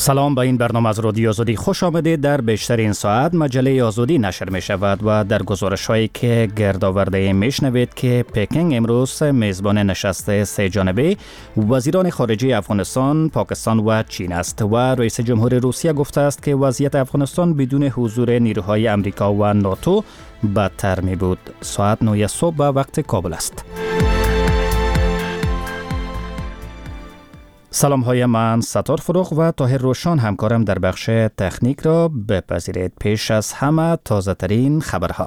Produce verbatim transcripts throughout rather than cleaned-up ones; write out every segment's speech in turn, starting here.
سلام، به این برنامه از رادیو آزادی خوش آمدید. در بیشتر این ساعت مجله آزادی نشر می شود و در گزارش هایی که گردآورده می شنوید که پکینگ امروز میزبان نشست سه جانبه وزیران خارجه افغانستان، پاکستان و چین است و رئیس جمهور روسیه گفته است که وضعیت افغانستان بدون حضور نیروهای امریکا و ناتو بدتر می بود. ساعت نه صبح به وقت کابل است. سلام های من ستار فروغ و طاهر روشان همکارم در بخش تکنیک را بپذیرید. پیش از همه تازه ترین خبرها.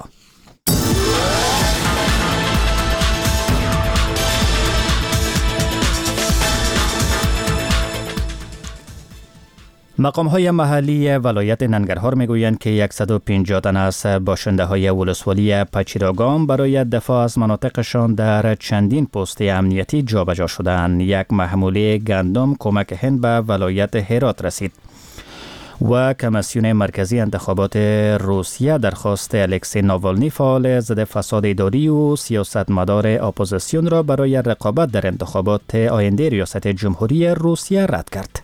مقام های محلی ولایت ننگرهار میگویند که صد و پنجاه تن از باشنده های ولسوالی پچیراگام برای دفاع از مناطقشان در چندین پست امنیتی جابجا شدند. یک محموله گندم کمک هند به ولایت هرات رسید. و کمیسیون مرکزی انتخابات روسیه درخواست الکسی ناوالنی، فعال ضد فساد اداری و سیاستمدار اپوزیسیون را برای رقابت در انتخابات آینده ریاست جمهوری روسیه رد کرد.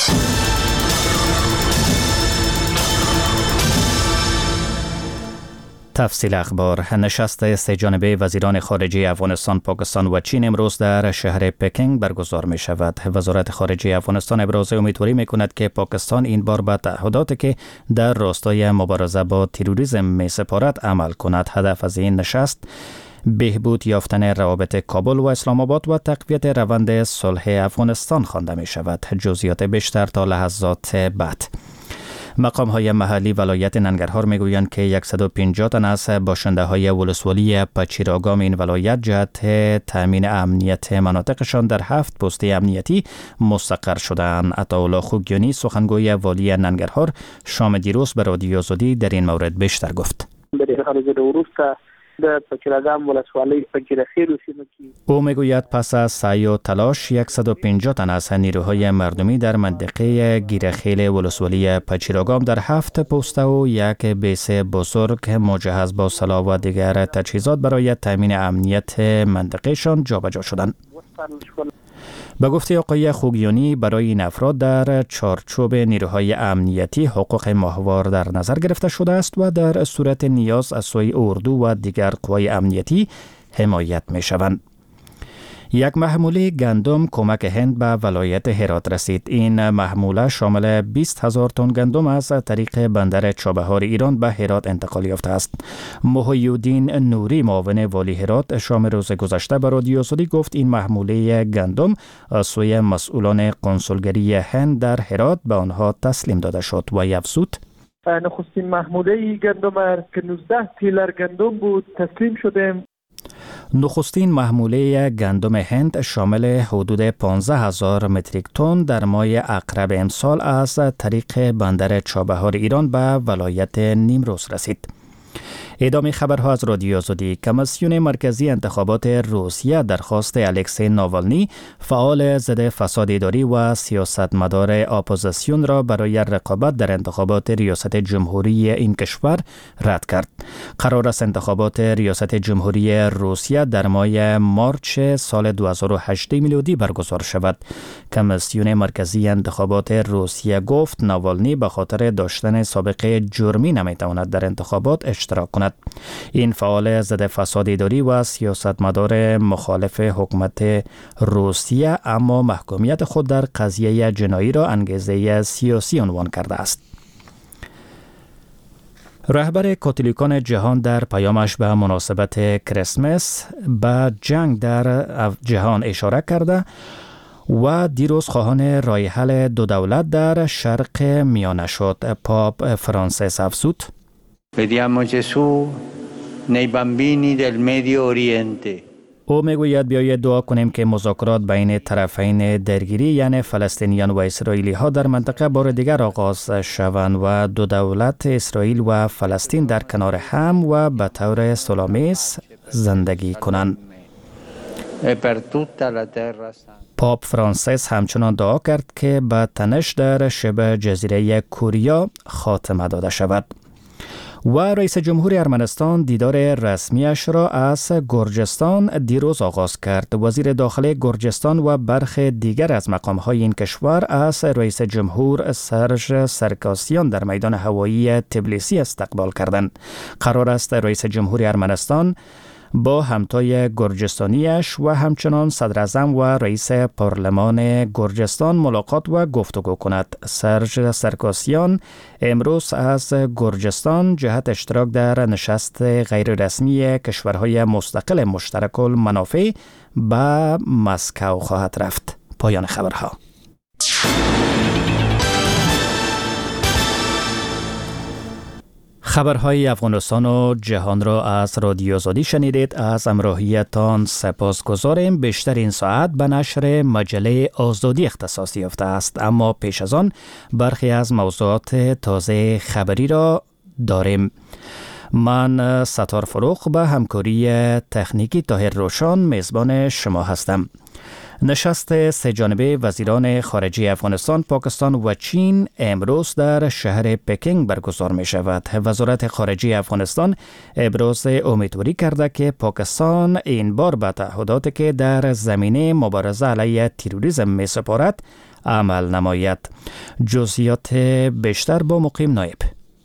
تفصیل اخبار. نشست سه جانبه وزیران خارجه افغانستان، پاکستان و چین امروز در شهر پکینگ برگزار می شود. وزارت خارجه افغانستان ابراز امیدواری می کند که پاکستان این بار به تعهداتی که در راستای مبارزه با تروریسم می سپارد عمل کند. هدف از این نشست بهبود یافتن روابط کابل و اسلام آباد و تقویت روند صلح افغانستان خوانده می شود. جزئیات بیشتر تا لحظات بعد. مقام های محلی ولایت ننگرهار میگویند که صد و پنجاه تن از باشنده های ولسوالی پچیراگام این ولایت جهت تامین امنیت مناطقشان در هفت پست امنیتی مستقر شدند. عطاالله خوگیانی سخنگوی والی ننگرهار شام دیروز به رادیو آزادی در این مورد بیشتر گفت. او میگوید پس از سعی و تلاش صد و پنجاه تن از نیروهای مردمی در منطقه گیرخیل ولسوالی پچیراگام در هفت پست و یک بیس بزرگ مجهز با سلاح و دیگر تجهیزات برای تامین امنیت منطقهشان جابجا شدند. به گفته آقای خوگیانی برای این افراد در چارچوب نیروهای امنیتی حقوق ماهوار در نظر گرفته شده است و در صورت نیاز از سوی اردو و دیگر قوای امنیتی حمایت می شوند. یک محموله گندم کمک هند به ولایت هرات رسید. این محموله شامل بیست هزار تن گندم از طریق بندر چابهار ایران به هرات انتقال یافته است. محی الدین نوری معاون والی هرات شام روز گذشته به رادیو آزادی گفت این محموله گندم از سوی مسئولان قنسولگری هند در هرات به آنها تسلیم داده شد و افزود نخستین محموله گندم که نوزده تیلر گندم بود تسلیم شده. نخستین محموله گندم هند شامل حدود پانزده هزار متریک تن در ماه اقرب امسال از طریق بندر چابهار ایران به ولایت نیمروز رسید. ادامه خبرها از رادیو آزادی. کمیسیون مرکزی انتخابات روسیه درخواست الکسی ناوالنی، فعال ضد فساد اداری و سیاستمدار اپوزیسیون را برای رقابت در انتخابات ریاست جمهوری این کشور رد کرد. قرار است انتخابات ریاست جمهوری روسیه در ماه مارچ سال دو هزار و هجده میلادی برگزار شود. کمیسیون مرکزی انتخابات روسیه گفت ناوالنی به خاطر داشتن سابقه جرمی نمیتواند در انتخابات اشتراک کند. این فعال ضد فساد اداری و سیاستمدار مخالف حکومت روسیه اما محکومیت خود در قضیه جنایی را انگیزه سیاسی عنوان کرده است. رهبر کاتولیکان جهان در پیامش به مناسبت کریسمس به جنگ در جهان اشاره کرده و دیروز خواهان راه حل دو دولت در شرق میانه شد. پاپ فرانسیس افزود Vediamo Gesù nei bambini del Medio Oriente. او میگوید بیایید دعا کنیم که مذاکرات بین طرفین درگیری یعنی فلسطینیان و اسرائیلی ها در منطقه بار دیگر آغاز شوند و دو دولت اسرائیل و فلسطین در کنار هم و به طور صلح‌آمیز زندگی کنند. پاپ فرانسیس همچنان دعا کرد که به تنش در شبه جزیره کوریا خاتمه داده شود. و رئیس جمهور ارمنستان دیدار رسمیش را از گرجستان دیروز آغاز کرد. وزیر داخلی گرجستان و برخی دیگر از مقام‌های این کشور از رئیس جمهور سرژ سرکاسیان در میدان هوایی تبلیسی استقبال کردند. قرار است رئیس جمهور ارمنستان با همتای گرجستانیش و همچنان صدر اعظم و رئیس پارلمان گرجستان ملاقات و گفتگو کند. سرژ سرکاسیان امروز از گرجستان جهت اشتراک در نشست غیررسمی کشورهای مستقل مشترک المنافع به مسکو خواهد رفت. پایان خبرها. خبرهای افغانستان و جهان را از رادیو آزادی شنیدید. از همراهیتان سپاسگزاریم. بیشتر این ساعت به نشر مجله آزادی اختصاص یافته است، اما پیش از آن برخی از موضوعات تازه خبری را داریم. من ستار فروخ به همکاری تکنیکی طاهر روشان میزبان شما هستم. نشست سه جانبه وزیران خارجه افغانستان، پاکستان و چین امروز در شهر پکینگ برگزار می شود. وزارت خارجه افغانستان ابراز امیدواری کرده که پاکستان این بار به تعهداتی که در زمینه مبارزه علیه تروریسم می سپارد عمل نماید. جزئیات بیشتر با مقیم نایب.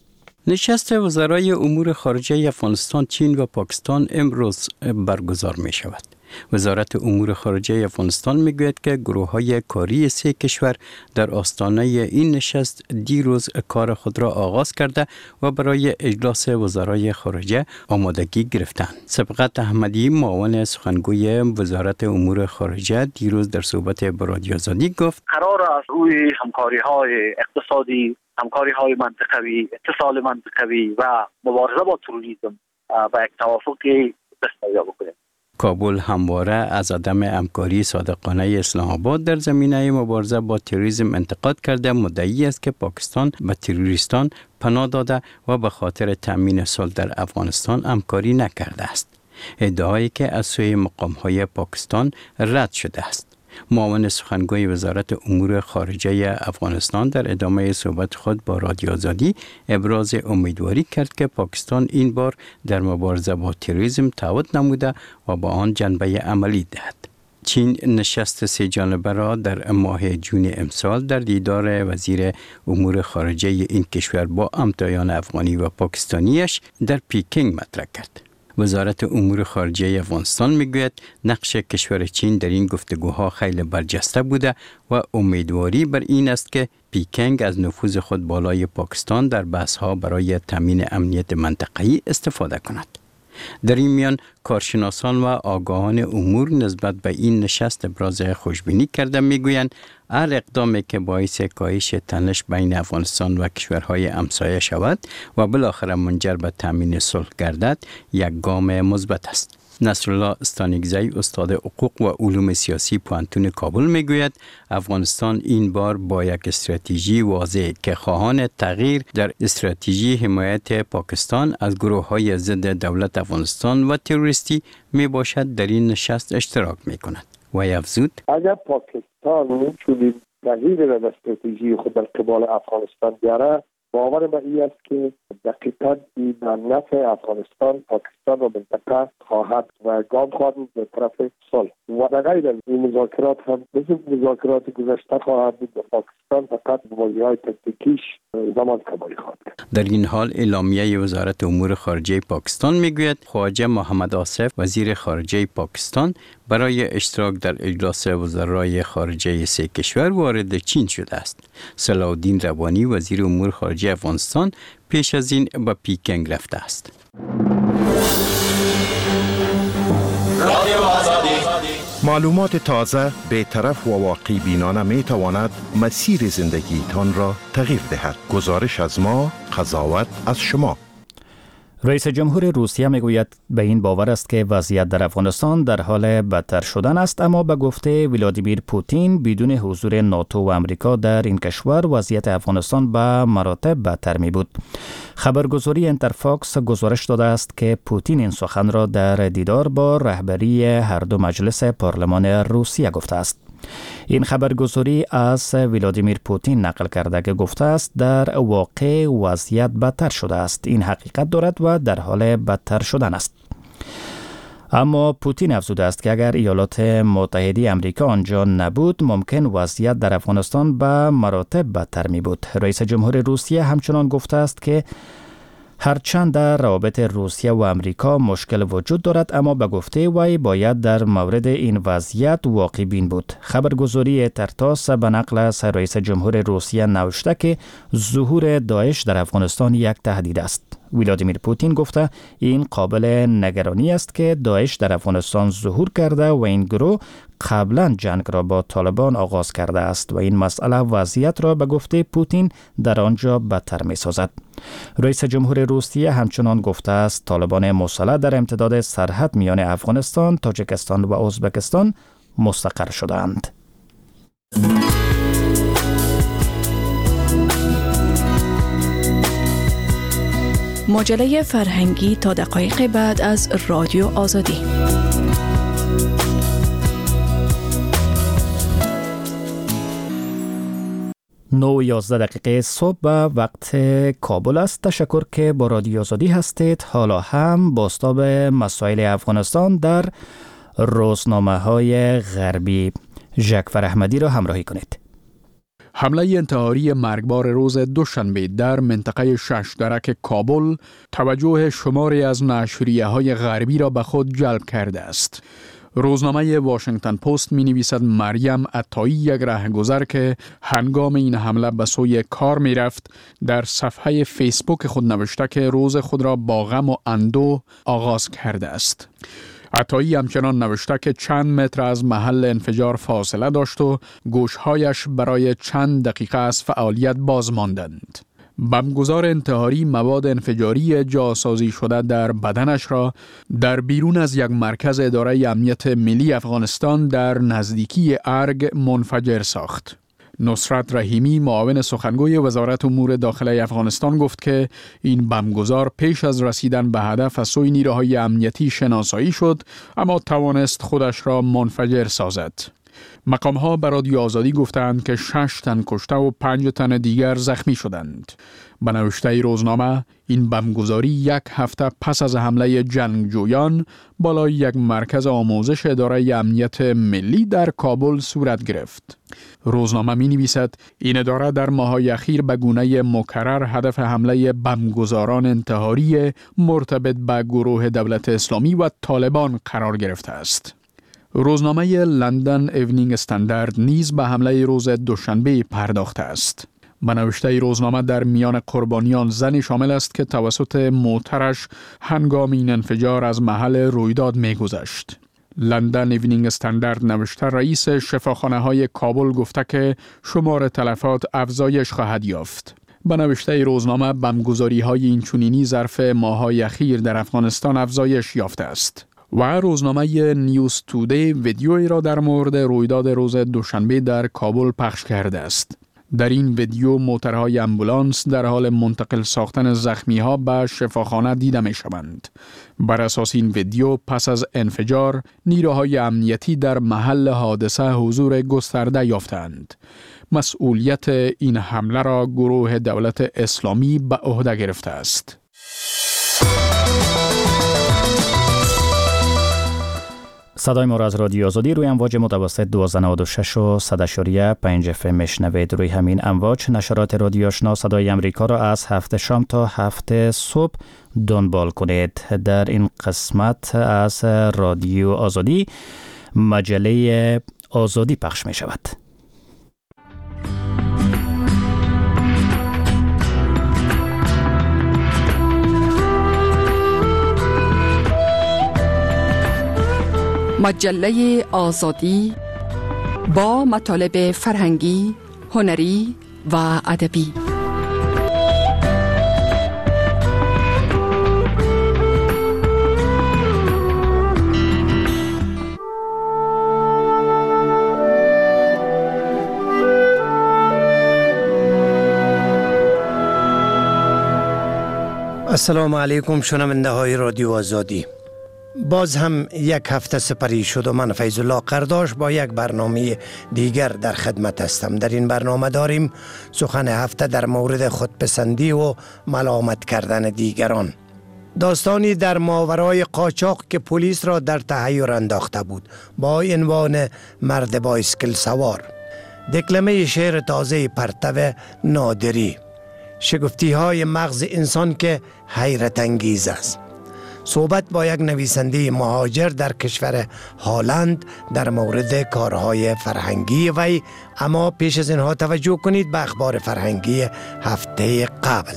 نشست وزرای امور خارجه افغانستان، چین و پاکستان امروز برگزار می شود. وزارت امور خارجه افغانستان میگوید که گروه‌های کاری سه کشور در آستانه این نشست دیروز کار خود را آغاز کرده و برای اجلاس وزرای خارجه آمادگی گرفتند. سبقت احمدی، معاون سخنگوی وزارت امور خارجه، دیروز در صحبت با رادیو آزادی گفت قرار است روی همکاری‌های اقتصادی، همکاری‌های منطقوی، اتصال منطقوی و مبارزه با تروریسم با یک توافقی دستیابی کنیم. کابل همواره از عدم همکاری صادقانه اسلام آباد در زمینه مبارزه با تروریسم انتقاد کرده. مدعی است که پاکستان به تروریستان پناه داده و به خاطر تأمین صلح در افغانستان همکاری نکرده است. ادعایی که از سوی مقام‌های پاکستان رد شده است. معاون سخنگوی وزارت امور خارجه افغانستان در ادامه صحبت خود با رادیو آزادی ابراز امیدواری کرد که پاکستان این بار در مبارزه با تروریسم تعهد نموده و با آن جنبه عملی دهد. چین نشست سه جانبه را در ماه جون امسال در دیدار وزیر امور خارجه این کشور با همتایان افغانی و پاکستانیش در پکینگ مطرح کرد. وزارت امور خارجه افغانستان میگوید نقش کشور چین در این گفتگوها خیلی برجسته بوده و امیدواری بر این است که پکینگ از نفوذ خود بالای پاکستان در بحث‌ها برای تامین امنیت منطقه‌ای استفاده کند. در این میان کارشناسان و آگاهان امور نسبت به این نشست ابراز خوشبینی کرده میگویند هر اقدامی که باعث کاهش تنش بین افغانستان و کشورهای همسایه شود و بالاخره منجر به تامین صلح گردد یک گام مثبت است. نصرالله استانگزی، استاد حقوق و علوم سیاسی پوهنتون کابل میگوید افغانستان این بار با یک استراتژی واضح که خواهان تغییر در استراتژی حمایت پاکستان از گروه‌های ضد دولت افغانستان و تروریستی می باشد در این نشست اشتراک می کند. و افزود اگر پاکستان چون تغییر در استراتژی خود در قبال افغانستان بیاره، باور من این است که دقیقاً این نفع افغانستان، پاکستان و منطقه خواهد و گام خواهد به طرف صلح و در غیر از این مذاکرات هم مثل مذاکرات گذشته خواهد بود. پاکستان فقط بازی‌های تکتیکیش زمان کمایی خواهد کرد. در این حال اعلامیه وزارت امور خارجه پاکستان میگوید خواجه محمد آصف وزیر خارجه پاکستان برای اشتراک در اجلاس وزرای خارجه سه کشور وارد چین شده است. صلاح الدین روانی وزیر امور خارجه افغانستان پیش از این به پکینگ رفته است. معلومات تازه، بی‌طرف و واقع بینانه می تواند مسیر زندگی تان را تغییر دهد. گزارش از ما، قضاوت از شما. رئیس جمهور روسیه میگوید به این باور است که وضعیت در افغانستان در حال بدتر شدن است، اما به گفته ولادیمیر پوتین بدون حضور ناتو و امریکا در این کشور وضعیت افغانستان به مراتب بدتر می بود. خبرگزاری انترفاکس گزارش داده است که پوتین این سخن را در دیدار با رهبری هر دو مجلس پارلمان روسیه گفته است. این خبرگزاری از ولادیمیر پوتین نقل کرده که گفته است در واقع وضعیت بدتر شده است. این حقیقت دارد و در حال بدتر شدن است. اما پوتین افزوده است که اگر ایالات متحده آمریکا آنجا نبود ممکن وضعیت در افغانستان به مراتب بدتر می بود. رئیس جمهور روسیه همچنان گفته است که هرچند در روابط روسیه و آمریکا مشکل وجود دارد اما به گفته وی باید در مورد این وضعیت واقع بین بود. خبرگزاری ترتاس به نقل از رئیس جمهور روسیه نوشته که ظهور داعش در افغانستان یک تهدید است. ولادیمیر پوتین گفته این قابل نگرانی است که داعش در افغانستان ظهور کرده و این گروه قبلا جنگ را با طالبان آغاز کرده است و این مسئله وضعیت را به گفته پوتین در آنجا بدتر می سازد. رئیس جمهور روسیه همچنان گفته است طالبان مسلح در امتداد سرحد میان افغانستان، تاجیکستان و ازبکستان مستقر شدند. مجله فرهنگی تا دقایق بعد از رادیو آزادی. نه و یازده دقیقه صبح به وقت کابل است. تشکر که با رادیو آزادی هستید. حالا هم بازتاب مسائل افغانستان در روزنامه های غربی. ژکفر احمدی را همراهی کنید. حمله انتحاری مرگبار روز دوشنبه در منطقه شش درک کابل توجه شماری از نشریه‌های غربی را به خود جلب کرده است. روزنامه واشنگتن پست می نویسد مریم عطایی یک رهگذر که هنگام این حمله به سوی کار می رفت در صفحه فیسبوک خود نوشته که روز خود را با غم و اندوه آغاز کرده است. عطایی همچنان نوشته که چند متر از محل انفجار فاصله داشت و گوشهایش برای چند دقیقه از فعالیت باز ماندند. بمبگذار انتحاری مواد انفجاری جاسازی شده در بدنش را در بیرون از یک مرکز اداره امنیت ملی افغانستان در نزدیکی ارگ منفجر ساخت. نصرت رحیمی معاون سخنگوی وزارت امور داخلی افغانستان گفت که این بمبگذار پیش از رسیدن به هدف از سوی نیروهای امنیتی شناسایی شد اما توانست خودش را منفجر سازد. مقام‌ها به رادیو آزادی گفتند که شش تن کشته و پنج تن دیگر زخمی شدند. به نوشته روزنامه این بمبگذاری یک هفته پس از حمله جنگجویان بالای یک مرکز آموزش اداره امنیت ملی در کابل صورت گرفت. روزنامه می نویسد این اداره در ماه‌های اخیر به گونه مکرر هدف حمله بمبگذاران انتحاری مرتبط به گروه دولت اسلامی و طالبان قرار گرفته است. روزنامه لندن ایونینگ استاندارد نیز به حمله روز دوشنبه پرداخته است. به نوشته روزنامه در میان قربانیان زنی شامل است که توسط موترش هنگام این انفجار از محل رویداد می‌گذشت. لندن ایونینگ استاندارد نوشته رئیس شفاخانه های کابل گفته که شمار تلفات افزایش خواهد یافت. به نوشته روزنامه بمبگذاری های این چنینی ظرف ماه‌های اخیر در افغانستان افزایش یافته است. و روزنامه نیوز تودی ویدیویی را در مورد رویداد روز دوشنبه در کابل پخش کرده است. در این ویدیو موترهای امبولانس در حال منتقل ساختن زخمی‌ها به شفاخانه دیده می‌شوند. بر اساس این ویدیو پس از انفجار نیروهای امنیتی در محل حادثه حضور گسترده یافتند. مسئولیت این حمله را گروه دولت اسلامی به عهده گرفته است. صدای ما را از رادیو آزادی روی امواج متوسط دویست و نود و شش و صد اشاری پنج اف ام میشنوید. روی همین امواج نشرات رادیو آشنا صدای امریکا را از هفت شام تا هفت صبح دنبال کنید. در این قسمت از رادیو آزادی مجله آزادی پخش می شود. مجله آزادی با مطالب فرهنگی، هنری و ادبی. السلام علیکم شنونده های رادیو آزادی. باز هم یک هفته سپری شد و من فیض الله قرداش با یک برنامه دیگر در خدمت هستم. در این برنامه داریم سخن هفته در مورد خودپسندی و ملامت کردن دیگران. داستانی در ماورای قاچاق که پلیس را در تحیر انداخته بود با عنوان مرد بایسکل سوار. دکلمه شعر تازه پرتو نادری، شگفتی های مغز انسان که حیرت انگیز است. صحبت با یک نویسنده مهاجر در کشور هلند در مورد کارهای فرهنگی وی. اما پیش از اینها توجه کنید به اخبار فرهنگی هفته قبل.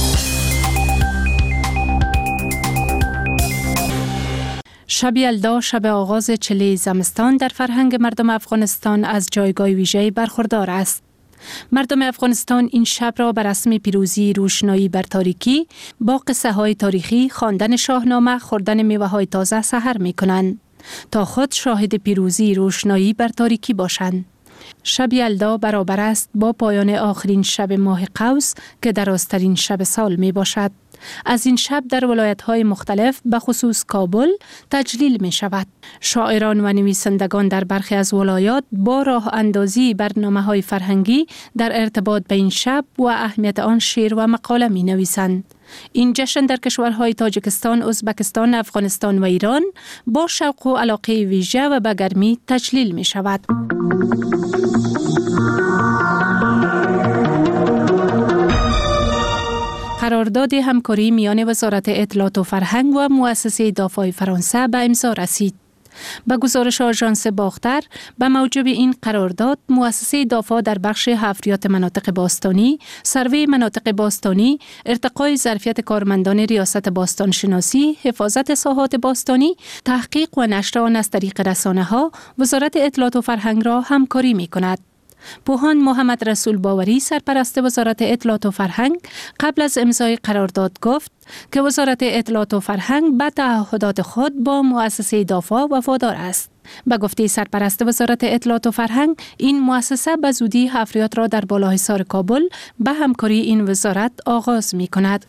شب یلدا، شب آغاز چله زمستان، در فرهنگ مردم افغانستان از جایگاه ویژه‌ای برخوردار است. مردم افغانستان این شب را به رسم پیروزی، روشنایی بر تاریکی، با قصه های تاریخی، خواندن شاهنامه، خوردن میوه های تازه سحر می کنند تا خود شاهد پیروزی، روشنایی بر تاریکی باشند. شب یلدا برابر است با پایان آخرین شب ماه قوس که درازترین شب سال می باشد. از این شب در ولایت‌های مختلف به خصوص کابل تجلیل می شود. شاعران و نویسندگان در برخی از ولایات با راه اندازی برنامه‌های فرهنگی در ارتباط به این شب و اهمیت آن شعر و مقاله می نویسند. این جشن در کشورهای تاجیکستان، ازبکستان، افغانستان و ایران با شوق و علاقه ویژه و به گرمی تجلیل می شود. قرارداد همکاری میان وزارت اطلاعات و فرهنگ و مؤسسه دافای فرانسه به امضا رسید. به گزارش آژانس باختر، به موجب این قرارداد مؤسسه دافا در بخش حفریات مناطق باستانی، سروی مناطق باستانی، ارتقای ظرفیت کارمندان ریاست باستان شناسی، حفاظت ساحات باستانی، تحقیق و نشر آن از طریق رسانه‌ها، وزارت اطلاعات و فرهنگ را همکاری می‌کند. پوهان محمد رسول باوری، سرپرست وزارت اطلاعات و فرهنگ، قبل از امضای قرارداد گفت که وزارت اطلاعات و فرهنگ به تعهدات خود با مؤسسه دافا وفادار است. به گفته سرپرست وزارت اطلاعات و فرهنگ، این مؤسسه به زودی حفریات را در بالاحصار کابل به همکاری این وزارت آغاز می کند.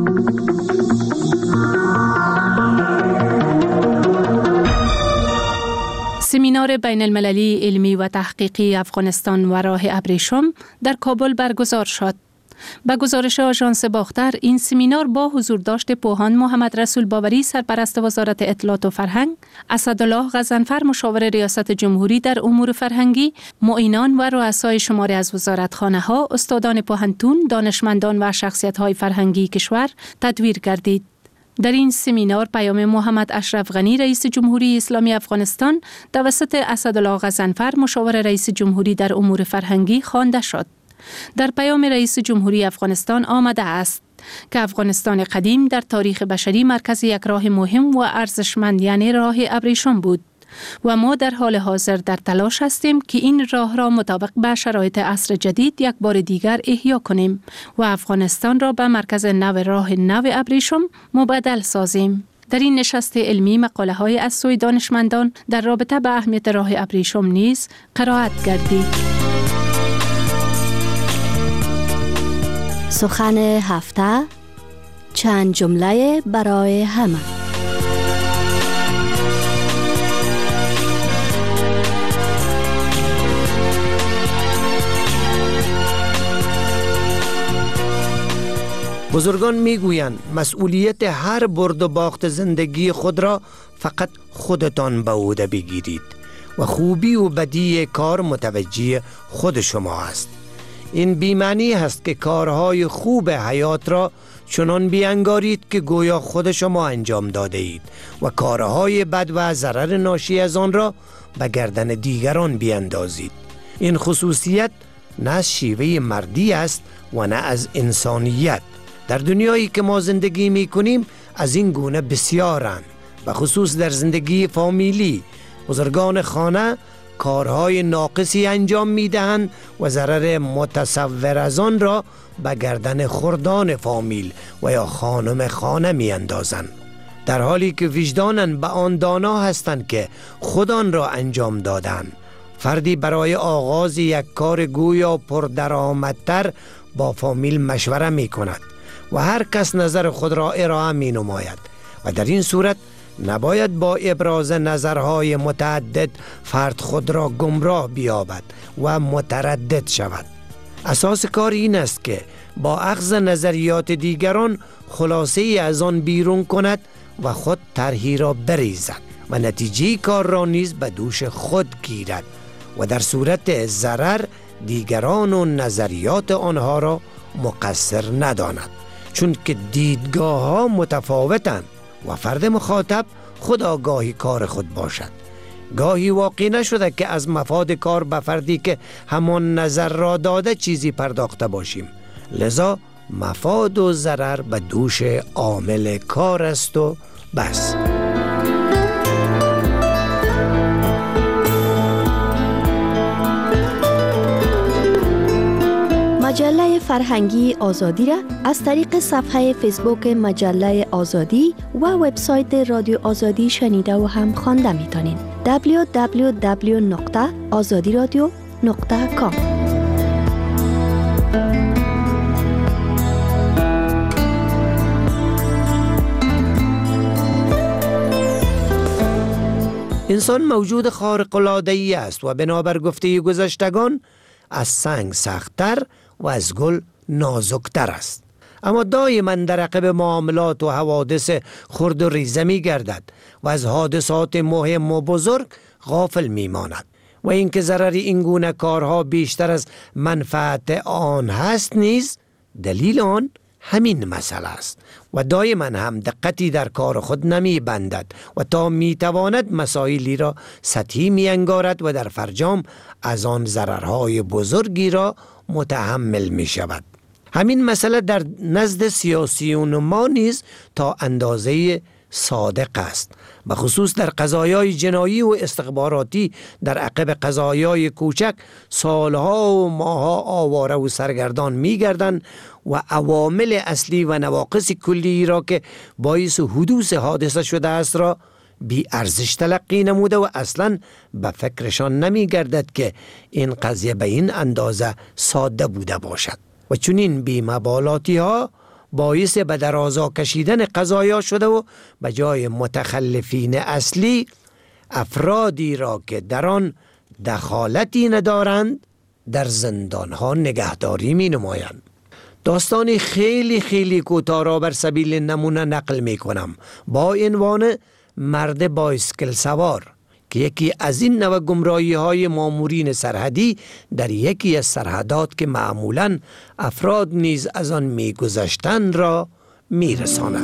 سمینار بین المللی علمی و تحقیقی افغانستان و راه ابریشم در کابل برگزار شد. به گزارش آژانس باختر، این سمینار با حضور داشت پوهان محمد رسول باوری، سرپرست وزارت اطلاعات و فرهنگ، اسدالله غضنفر، مشاور ریاست جمهوری در امور فرهنگی، معینان و رؤسای شماری از وزارتخانه‌ها، استادان پوهنتون، دانشمندان و شخصیت‌های فرهنگی کشور تدویر گردید. در این سمینار پیام محمد اشرف غنی، رئیس جمهوری اسلامی افغانستان، توسط اسدالله غضنفر، مشاور رئیس جمهوری در امور فرهنگی خوانده شد. در پیام رئیس جمهوری افغانستان آمده است که افغانستان قدیم در تاریخ بشری مرکز یک راه مهم و ارزشمند یعنی راه ابریشم بود و ما در حال حاضر در تلاش هستیم که این راه را مطابق به شرایط عصر جدید یک بار دیگر احیا کنیم و افغانستان را به مرکز نو راه نو ابریشم مبدل سازیم. در این نشست علمی مقاله های از سوی دانشمندان در رابطه به اهمیت راه ابریشم نیز قرائت گردید. سخن هفته، چند جمله برای همه. بزرگان میگویند مسئولیت هر برد و باخت زندگی خود را فقط خودتان به عهده بگیرید و خوبی و بدی کار متوجه خود شما است. این بی‌معنی هست که کارهای خوب حیات را چنان بیانگارید که گویا خود شما انجام داده اید و کارهای بد و ضرر ناشی از آن را به گردن دیگران بیاندازید. این خصوصیت نه از شیوه مردی است و نه از انسانیت. در دنیایی که ما زندگی می کنیم از این گونه بسیارند، به خصوص در زندگی فامیلی. بزرگان خانه کارهای ناقصی انجام می دهند و ضرر متصور از آن را به گردن خردان فامیل و یا خانم خانه می اندازند، در حالی که وجدانن به آن دانا هستند که خودان را انجام دادند. فردی برای آغاز یک کار گویا پردرآمدتر با فامیل مشوره می کند و هر کس نظر خود را ارائه می نماید و در این صورت نباید با ابراز نظرهای متعدد فرد خود را گمراه بیابد و متردد شود. اساس کار این است که با اخذ نظریات دیگران خلاصه ای از آن بیرون کند و خود طرحی را بریزد و نتیجه کار را نیز به دوش خود گیرد و در صورت ضرر دیگران و نظریات آنها را مقصر نداند، چون که دیدگاه ها متفاوتند و فرد مخاطب خود آگاهی کار خود باشد. گاهی واقع نشده که از مفاد کار به فردی که همان نظر را داده چیزی پرداخته باشیم، لذا مفاد و ضرر به دوش عامل کار است و بس. مجله فرهنگی آزادی را از طریق صفحه فیسبوک مجله آزادی و وبسایت رادیو آزادی شنیده و هم خوانده میتونین. دبلیو دبلیو دبلیو نقطه آزادی رادیو نقطه کام. انسان موجود خارق العاده است و بنابر گفته گذشتگان از سنگ سخت‌تر و از گل نازکتر است، اما دائما در عقب معاملات و حوادث خرد و ریزه می گردد و از حادثات مهم و بزرگ غافل می ماند و اینکه ضرر این گونه کارها بیشتر از منفعت آن هست نیز دلیل آن همین مسئله است و دائما هم دقتی در کار خود نمی بندد و تا می تواند مسائلی را سطحی می انگارد و در فرجام از آن ضررهای بزرگی را متحمل می شود. همین مسئله در نزد سیاسیون ما نیز تا اندازه صادق است، به خصوص در قضایای جنایی و استخباراتی. در عقب قضایای کوچک سالها و ماها آواره و سرگردان می گردند و عوامل اصلی و نواقص کلی را که باعث حدوث حادثه شده است را بی ارزش تلقی نموده و اصلا به فکرشان نمی گردد که این قضیه به این اندازه ساده بوده باشد و چون این بی مبالاتی ها باعث به درازا کشیدن قضایا شده و به جای متخلفین اصلی افرادی را که در آن دخالتی ندارند در زندان ها نگهداری می نمایند. داستانی خیلی خیلی کوتاه را بر سبیل نمونه نقل می کنم با عنوان مرد بایسکل سوار که یکی از این نوع گمراهی های مامورین سرحدی در یکی از سرحدات که معمولاً افراد نیز از آن می گذشتند را می رساند.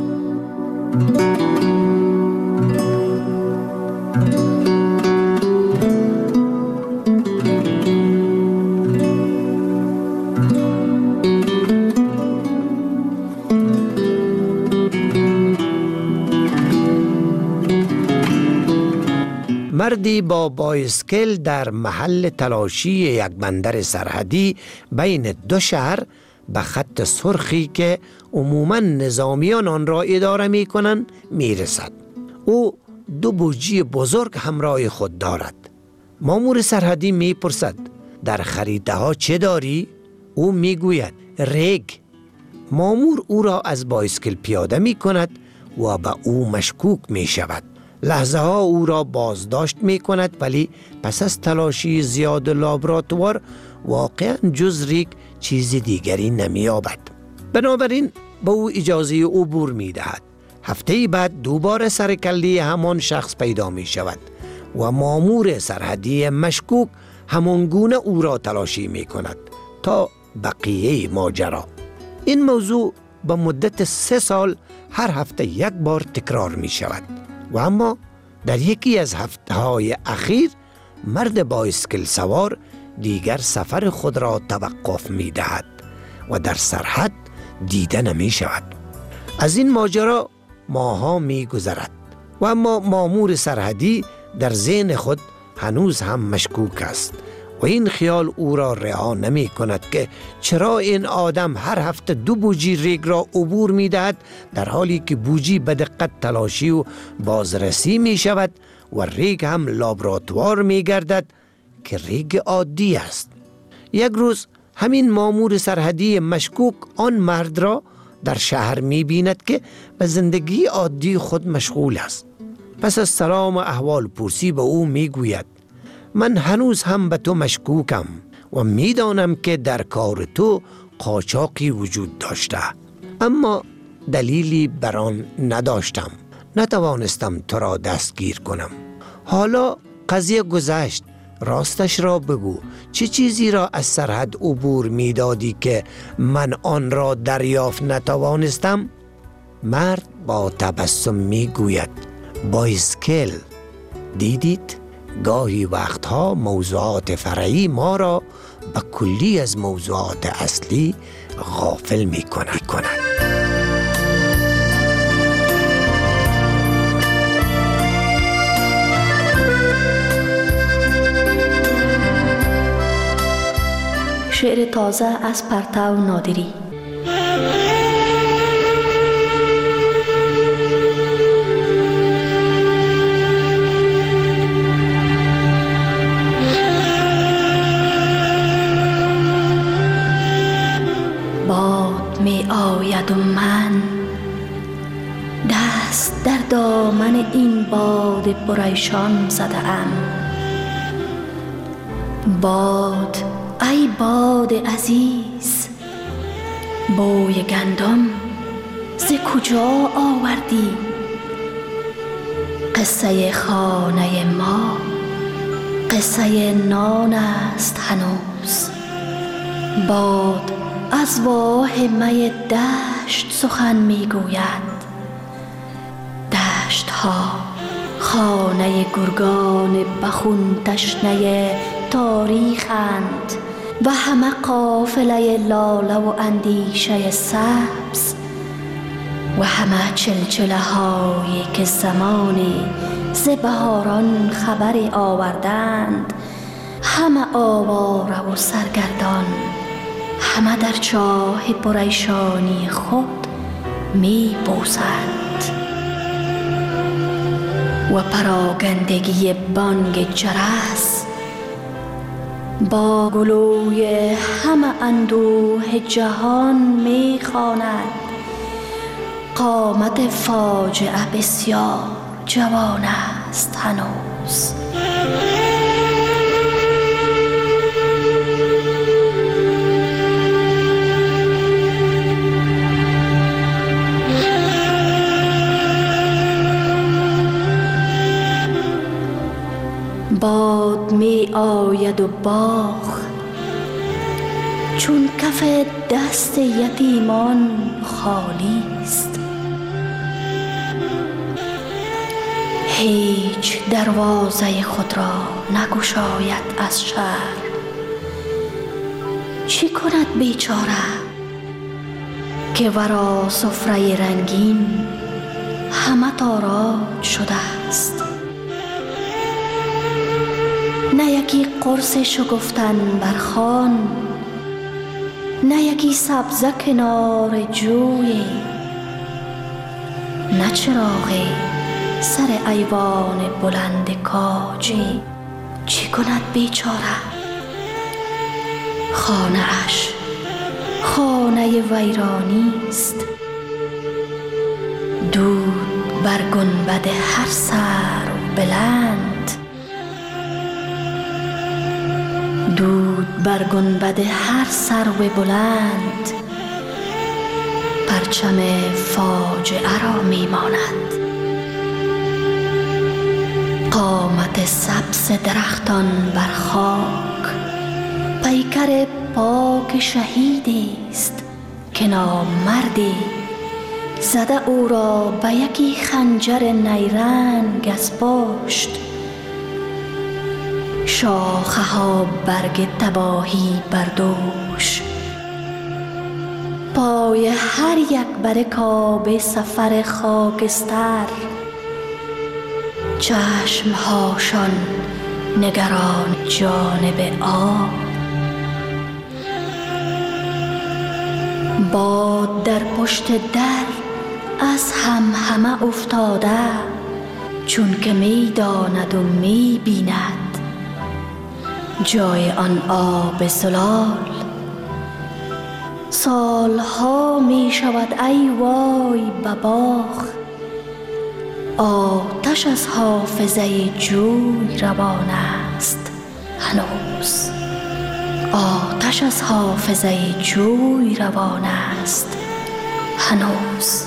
مردی با بایسکل در محل تلاشی یک بندر سرحدی بین دو شهر به خط سرخی که عموماً نظامیان آن را اداره می کنند می رسد. او دو بوجی بزرگ همراه خود دارد. مامور سرحدی می پرسد در خریده ها چه داری؟ او می گوید ریگ. مامور او را از بایسکل پیاده می کند و به او مشکوک می شود. لحظه ها او را بازداشت می کند، ولی پس از تلاشی زیاد لابراتوار واقعا جز ریگ چیز دیگری نمی یابد. بنابراین به او اجازه عبور می دهد. هفته بعد دوباره سر کله همان شخص پیدا می شود و مامور سرحدی مشکوک همان گونه او را تلاشی می کند تا بقیه ماجرا. این موضوع به مدت سه سال هر هفته یک بار تکرار می شود و اما در یکی از هفته های اخیر مرد بایسکل سوار دیگر سفر خود را توقف می دهد و در سرحد دیده نمی شود. از این ماجرا ماها می گذرد و اما مامور سرحدی در ذهن خود هنوز هم مشکوک است و این خیال او را رها نمی کند که چرا این آدم هر هفته دو بوجی ریگ را عبور می دهد، در حالی که بوجی به دقت تلاشی و بازرسی می شود و ریگ هم لابراتوار می گردد که ریگ عادی است. یک روز همین مامور سرحدی مشکوک آن مرد را در شهر می بیند که به زندگی عادی خود مشغول است. پس از سلام و احوال پرسی به او می گوید من هنوز هم به تو مشکوکم و می دانم که در کار تو قاچاقی وجود داشته، اما دلیلی بر آن نداشتم، نتوانستم تو را دستگیر کنم. حالا قضیه گذشت، راستش را بگو، چه چیزی را از سرحد عبور می دادی که من آن را دریافت نتوانستم؟ مرد با تبسم می گوید بایسکل. دیدید؟ گاهی وقتها موضوعات فرعی ما را به کلی از موضوعات اصلی غافل می کند. شعر تازه از پرتو نادری. باد می آید و من دست در دامن این باد پریشان زده ام. باد ای باد عزیز، بوی گندم ز کجا آوردی؟ قصه خانه ما قصه نان است هنوز. باد از واهمه دشت سخن می گوید. دشت ها خانه گرگان بخون تشنه تاریخند و همه قافله لاله و اندیشه سبز و همه چلچله هایی که زمانی ز بهاران خبری آوردند، همه آواره و سرگردان، همه در چاه پریشانی خود می بوسند و پراگندگی بانگ جرس با گلوی همه اندوه جهان می خواند. قامت فاجعه بسیار جوان است هنوز. باد می آید و باغ چون کف دست یتیمان خالی است. هیچ دروازه خود را نگشاید از شهر. چی کند بیچاره که ورا سفره رنگین همه تاراج شده است؟ نه یکی قرص شکفتن بر خوان، نه یکی سبزه کنار جوی، نه چراغی سر ایوان بلند کاجی. چی کند بیچاره؟ خانه اش خانه ویرانی است. دود بر گنبد هر سر بلند، دود بر گنبد هر سرو بلند پرچم فاجعه را میماند. قامت سبز درختان بر خاک پیکر پاک شهیدی است که نامردی زده او را به یکی خنجر نیرنگ از پشت. شاخه ها برگ تباهی بردوش، پای هر یک بر کعبه سفر خاکستر. چشم هاشان نگران جانب آب. باد در پشت در از هم همه افتاده، چون که می داند و می بیند جای آن آب زلال. سالها می شود ای وای به باغ، آتش آتش از حافظه جوی روان است هنوز. آتش از حافظه جوی روان است هنوز.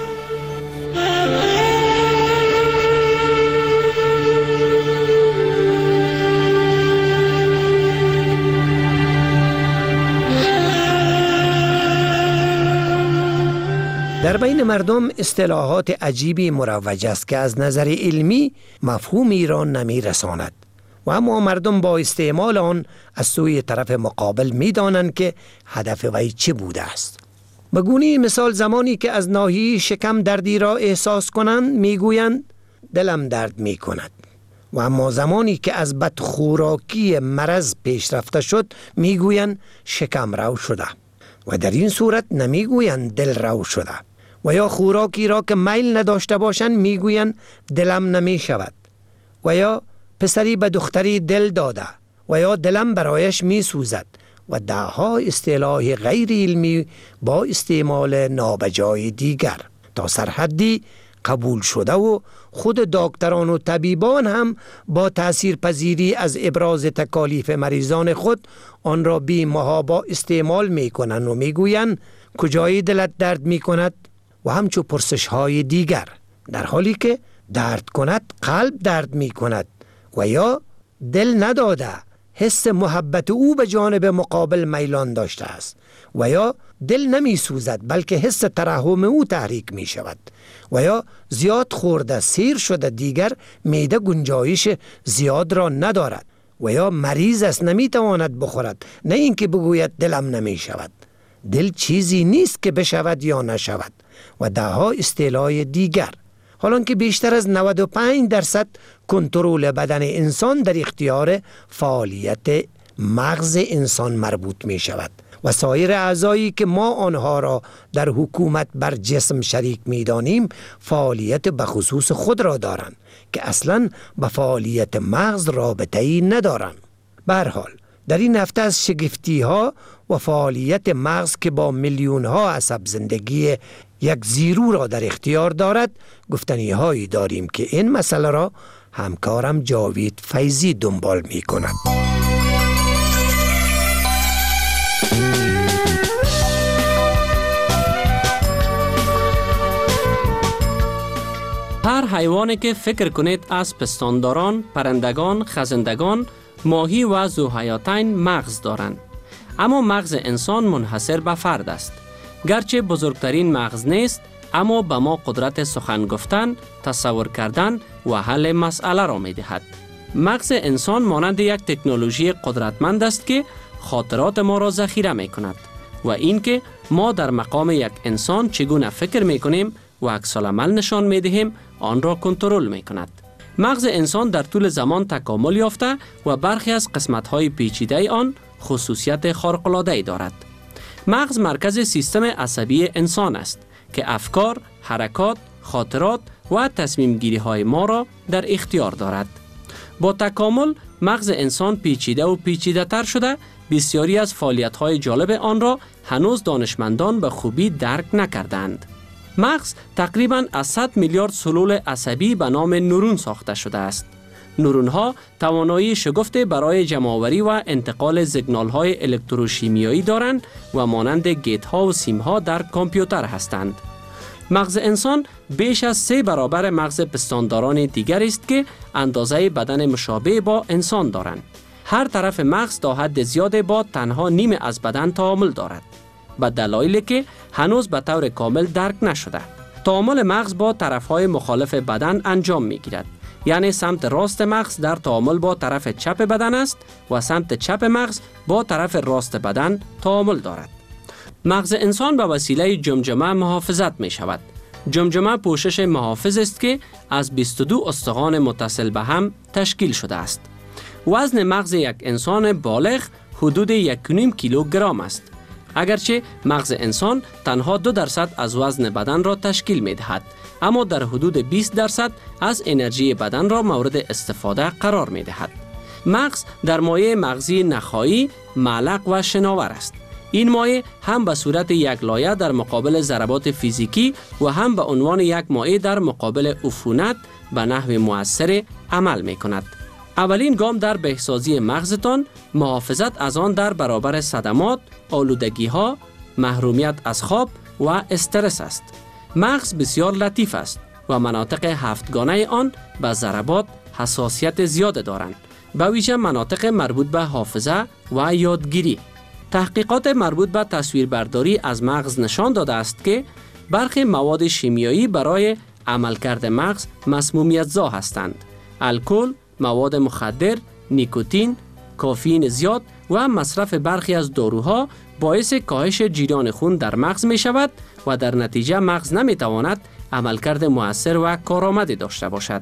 در بین مردم اصطلاحات عجیبی مروج است که از نظر علمی مفهومی را نمی رساند و اما مردم با استعمال آن از سوی طرف مقابل می دانند که هدف وی چه بوده است. به گونه مثال زمانی که از ناحیه شکم دردی را احساس کنند می گویند دلم درد می کند و اما زمانی که از بدخوراکی مرض پیش رفته شد می گویند شکم رو شده و در این صورت نمی گویند دل رو شده. و یا خوراکی را که میل نداشته باشند می گویند دلم نمی شود و یا پسری به دختری دل داده و یا دلم برایش می سوزد و دهها اصطلاح غیر علمی با استعمال نابجای دیگر تا سرحدی قبول شده و خود دکتران و طبیبان هم با تأثیر پذیری از ابراز تکالیف مریضان خود آن را بی محابا استعمال می کنند و می گویند کجای دلت درد می کند و همچو پرسش های دیگر، در حالی که درد کند قلب درد می کند و یا دل نداده حس محبت او به جانب مقابل میلان داشته است و یا دل نمی سوزد بلکه حس ترحم او تحریک می شود و یا زیاد خورده سیر شده دیگر معده گنجایش زیاد را ندارد و یا مریض است نمی تواند بخورد، نه اینکه بگوید دلم نمی شود. دل چیزی نیست که بشود یا نشود و دهها اصطلاح دیگر. حالان که بیشتر از نود و پنج درصد کنترل بدن انسان در اختیار فعالیت مغز انسان مربوط می شود و سایر اعضایی که ما آنها را در حکومت بر جسم شریک می دانیم فعالیت بخصوص خود را دارند که اصلاً به فعالیت مغز رابطه‌ای ندارند. به هر حال در این هفته از شگفتی ها و فعالیت مغز که با میلیون ها عصب زندگی یک زیرو را در اختیار دارد گفتنی هایی داریم که این مسئله را همکارم جاوید فیضی دنبال می کند. هر حیوانی که فکر کنید از پستانداران، پرندگان، خزندگان، ماهی و ذوحیاتین مغز دارند. اما مغز انسان منحصر به فرد است. گرچه بزرگترین مغز نیست، اما به ما قدرت سخن گفتن، تصور کردن و حل مسئله را می دهد. مغز انسان مانند یک تکنولوژی قدرتمند است که خاطرات ما را ذخیره می کند و اینکه ما در مقام یک انسان چگونه فکر می کنیم و عکس‌العمل نشان می دهیم آن را کنترل می کند. مغز انسان در طول زمان تکامل یافته و برخی از قسمت‌های پیچیده آن خصوصیت خارق‌العاده‌ای دارد. مغز مرکز سیستم عصبی انسان است که افکار، حرکات، خاطرات و تصمیم گیری های ما را در اختیار دارد. با تکامل مغز انسان پیچیده و پیچیده تر شده، بسیاری از فعالیت های جالب آن را هنوز دانشمندان به خوبی درک نکردند. مغز تقریباً از صد میلیارد سلول عصبی به نام نورون ساخته شده است. نورون ها توانایی شگفت برای جمع‌آوری و انتقال سیگنال های الکتروشیمیایی دارند و مانند گیت ها و سیم ها در کامپیوتر هستند. مغز انسان بیش از سه برابر مغز پستانداران دیگر است که اندازه بدن مشابه با انسان دارند. هر طرف مغز تا حد زیاد با تنها نیمه از بدن تعامل دارد، به دلایلی که هنوز به طور کامل درک نشده. تعامل مغز با طرفهای مخالف بدن انجام می گیرد. یعنی سمت راست مغز در تعامل با طرف چپ بدن است و سمت چپ مغز با طرف راست بدن تعامل دارد. مغز انسان به وسیله جمجمه محافظت می شود. جمجمه پوشش محافظ است که از بیست و دو استخوان متصل به هم تشکیل شده است. وزن مغز یک انسان بالغ حدود یک و نیم کیلوگرم است. اگرچه مغز انسان تنها دو درصد از وزن بدن را تشکیل می دهد، اما در حدود بیست درصد از انرژی بدن را مورد استفاده قرار می دهد. مغز در مایع مغزی نخایی، معلق و شناور است. این مایع هم به صورت یک لایه در مقابل ضربات فیزیکی و هم به عنوان یک مایع در مقابل عفونت به نحو مؤثر عمل می کند. اولین گام در بهسازی مغزتان محافظت از آن در برابر صدمات، آلودگی ها، محرومیت از خواب و استرس است. مغز بسیار لطیف است و مناطق هفتگانه آن به ضربات حساسیت زیاد دارند، به ویژه مناطق مربوط به حافظه و یادگیری. تحقیقات مربوط به تصویربرداری از مغز نشان داده است که برخی مواد شیمیایی برای عملکرد مغز مسمومیت‌زا هستند. الکل، مواد مخدر، نیکوتین، کافئین زیاد و مصرف برخی از داروها باعث کاهش جریان خون در مغز می شود و در نتیجه مغز نمی تواند عملکرد مؤثر و کارآمدی داشته باشد.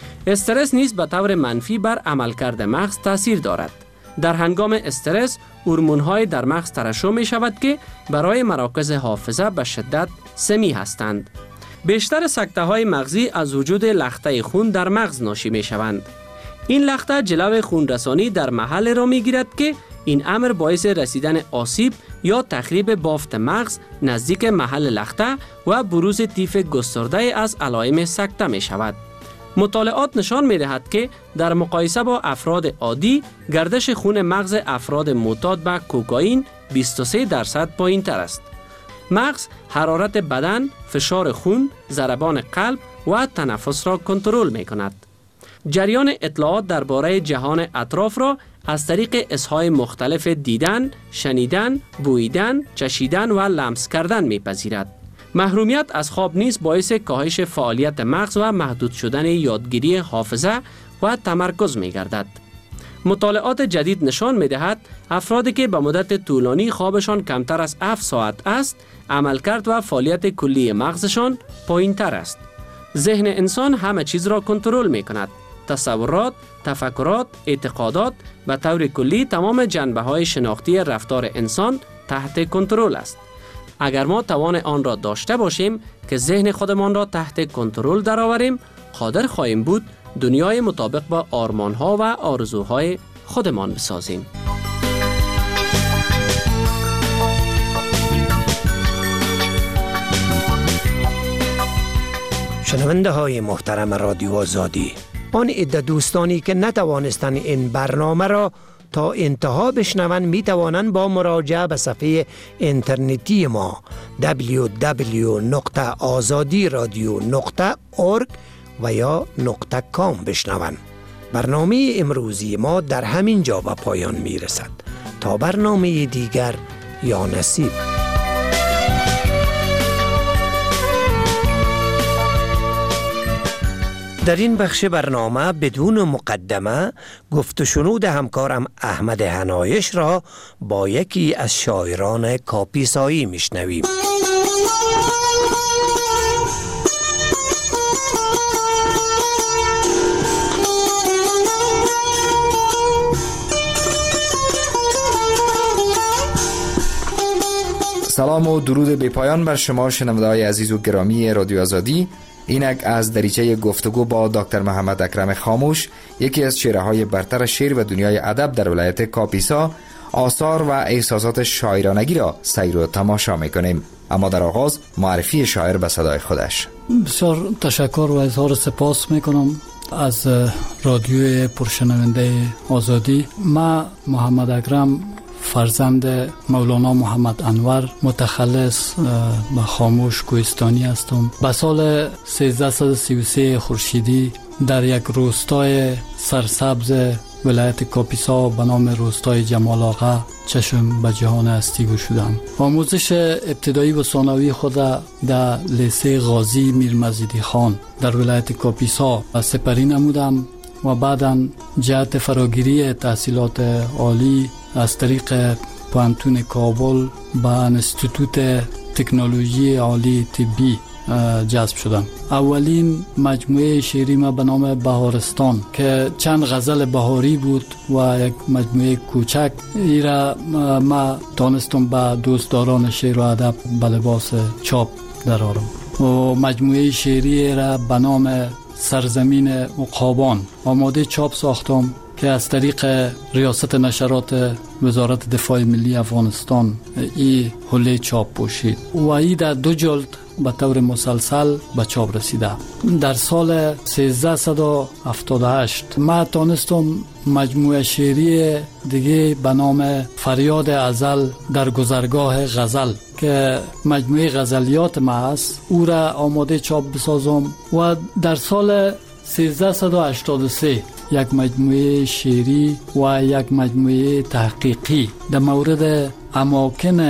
استرس نیز به طور منفی بر عملکرد مغز تاثیر دارد. در هنگام استرس هورمون‌های در مغز ترشح می شود که برای مراکز حافظه به شدت سمی هستند. بیشتر سکته‌های مغزی از وجود لخته خون در مغز ناشی می شوند. این لخته جلو خونرسانی در محل را می گیرد که این امر باعث رسیدن آسیب یا تخریب بافت مغز نزدیک محل لخته و بروز طیف گسترده از علائم سکته می شود. مطالعات نشان می دهد که در مقایسه با افراد عادی گردش خون مغز افراد معتاد به کوکائین بیست و سه درصد پایین تر است. مغز حرارت بدن، فشار خون، ضربان قلب و تنفس را کنترل می کند. جریان اطلاعات درباره جهان اطراف را از طریق حس‌های مختلف دیدن، شنیدن، بوییدن، چشیدن و لمس کردن می‌پذیرد. محرومیت از خواب نیز باعث کاهش فعالیت مغز و محدود شدن یادگیری حافظه و تمرکز می‌گردد. مطالعات جدید نشان می‌دهد افرادی که به مدت طولانی خوابشان کمتر از هفت ساعت است، عملکرد و فعالیت کلی مغزشان پایین‌تر است. ذهن انسان همه چیز را کنترل می‌کند. تصورات، تفکرات، اعتقادات و طور کلی تمام جنبه‌های شناختی رفتار انسان تحت کنترل است. اگر ما توان آن را داشته باشیم که ذهن خودمان را تحت کنترل درآوریم، قادر خواهیم بود دنیای مطابق با آرمان‌ها و آرزوهای خودمان بسازیم. شنونده های محترم رادیو آزادی، آن عده دوستانی که نتوانستند این برنامه را تا انتها بشنوند می توانند با مراجعه به صفحه اینترنتی ما دبلیو دبلیو دبلیو نقطه آزادی رادیو نقطه اورگ و یا نقطه کام بشنوند. برنامه امروزی ما در همین جا به پایان می رسد. تا برنامه دیگر، یا نصیب. در این بخش برنامه بدون مقدمه گفت و شنود همکارم احمد حنایش را با یکی از شاعران کاپیسایی میشنویم. سلام و درود بی پایان بر شما شنونده‌های عزیز و گرامی رادیو آزادی. اینک از دریچه گفتگو با دکتر محمد اکرم خاموش، یکی از چهره‌های برتر شعر و دنیای ادب در ولایت کاپیسا، آثار و احساسات شاعرانگی را سیر و تماشا می‌کنیم. اما در آغاز معرفی شاعر به صدای خودش. بسیار تشکر و اظهار سپاس می‌کنم از رادیو پرشنونده آزادی. ما محمد اکرم فرزند مولانا محمد انور متخلص به خاموش کوهستانی هستم. به سال سیزده و سی و سه خورشیدی در یک روستای سرسبز ولایت کاپیسا به نام روستای جمال آقا چشم به جهان هستی گشودم. آموزش ابتدایی و ثانوی خود در لیسه غازی میر مزیدی خان در ولایت کاپیسا سپری نمودم و بعداً جهت فراگیری تحصیلات عالی از طریق پوهنتون کابل به انستیتوت تکنولوژی عالی طبی جذب شدم. اولین مجموعه شعری ما به نام بهارستان که چند غزل بهاری بود و یک مجموعه کوچک، ایرا ما دانستم به دوستداران شعر و ادب به لباس چاپ درآورم. و مجموعه شعری را به نام سرزمین عقابان آماده چاپ ساختم که از طریق ریاست نشرات وزارت دفاع ملی افغانستان این حله چاپ پوشید و این در دو جلد به طور مسلسل به چاپ رسیده. در سال سیزده هفتاد و هشت ما تانستم مجموعه شعری دیگه به نام فریاد ازل در گذرگاه غزل که مجموعه غزلیات ما است او را آماده چاپ بسازم و در سال سیزده هشتاد و سه یک مجموعه شعری و یک مجموعه تحقیقی در مورد اماکن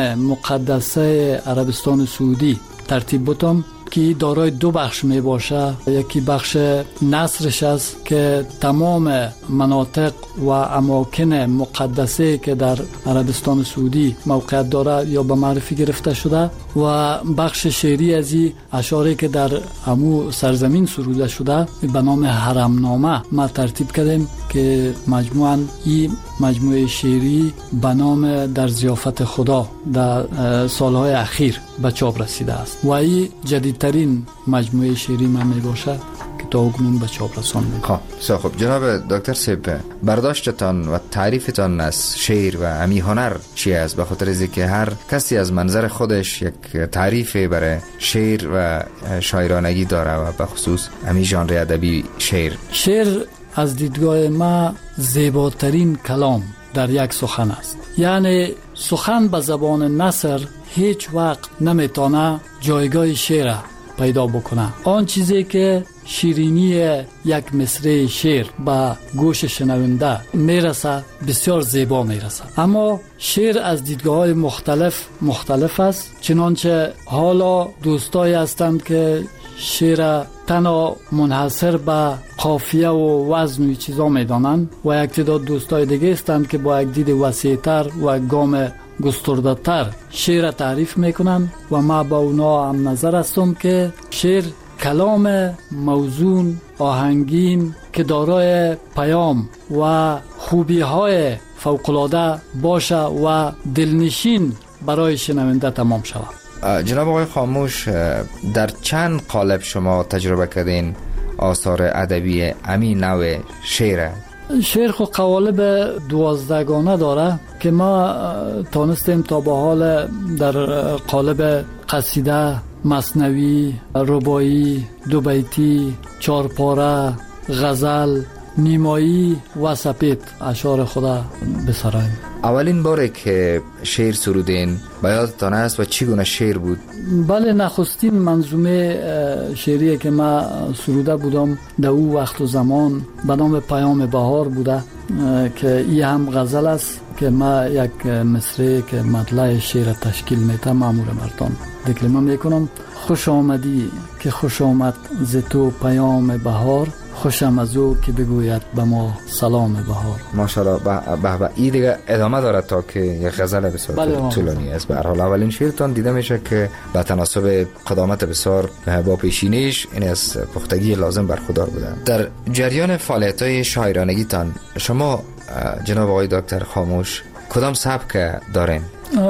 مقدسه عربستان سعودی ترتیب بتم که دارای دو بخش می باشه. یکی بخش نصرش است که تمام مناطق و اماکن مقدسه که در عربستان سعودی موقعیت داره یا به معرفی گرفته شده و بخش شعری از این اشعاری که در همو سرزمین سروده شده به نام حرمنامه ما ترتیب کردیم که مجموعاً این مجموعه شعری به نام در ضیافت خدا در سالهای اخیر به چاپ رسیده است و این جدیدترین مجموعه شعری من می باشد که تا اکنون به چاپ رسانده. خب خب جناب دکتر سیب، برداشتتان و تعریفتان از شعر و امی هنر چی است؟ به خاطر از که هر کسی از منظر خودش یک تعریفی برای شعر و شاعرانگی داره و به خصوص امی ژانر ادبی شعر. شعر از دیدگاه ما زیباترین کلام در یک سخن است. یعنی سخن به زبان نثر هیچ وقت نمیتونه جایگاه شعر پیدا بکنه. آن چیزی که شیرینی یک مصرع شعر به گوش شنونده میرسه بسیار زیبا میرسه، اما شعر از دیدگاه‌های مختلف مختلف است. چنانچه حالا دوستایی هستند که شعر تنها منحصر به قافیه و وزن و چیزا میدانند و یک تعداد دوستای دیگه هستند که با یک دید وسیع‌تر و گام گسترده‌تر شعر تعریف میکنند و ما با اونا هم نظر هستم که شعر کلام موزون آهنگین که دارای پیام و خوبی‌های فوق‌العاده باشه و دلنشین برای شنونده تمام شود. جناب آقای خاموش، در چند قالب شما تجربه کردین آثار ادبی امی نوع شعر؟ شعر خود قوالب دوازدگانه داره که ما تانستیم تا به حال در قالب قصیده، مثنوی، رباعی، دو بیتی، چارپاره، غزل، نیمایی و سپید اشعار خدا بسراییم. اولین باره که شعر سرودین به یادتان است و چگونه شعر بود؟ بله، نخستین منظومه شعری که ما سروده بودم در او وقت و زمان به نام پیام بهار بوده که این هم غزل است که ما یک مصرع که مطلع شعر تشکیل میته معمول مردان دکلمه میکنم. خوش آمدی که خوش آمد ز تو پیام بهار، خوشم از او که بگوید به ما سلام بهار. ماشاءالله. به به این دیگه ادامه داره تا که یک غزل بسیار بله طولانی است. به هر حال اولین شعرتان دیده میشه که به تناسب قدامت بسیار با پیشینیش این از پختگی لازم برخوردار بوده. در جریان فعالیت‌های شاعرانگیتان شما جناب آقای دکتر خاموش کدام سبک دارین؟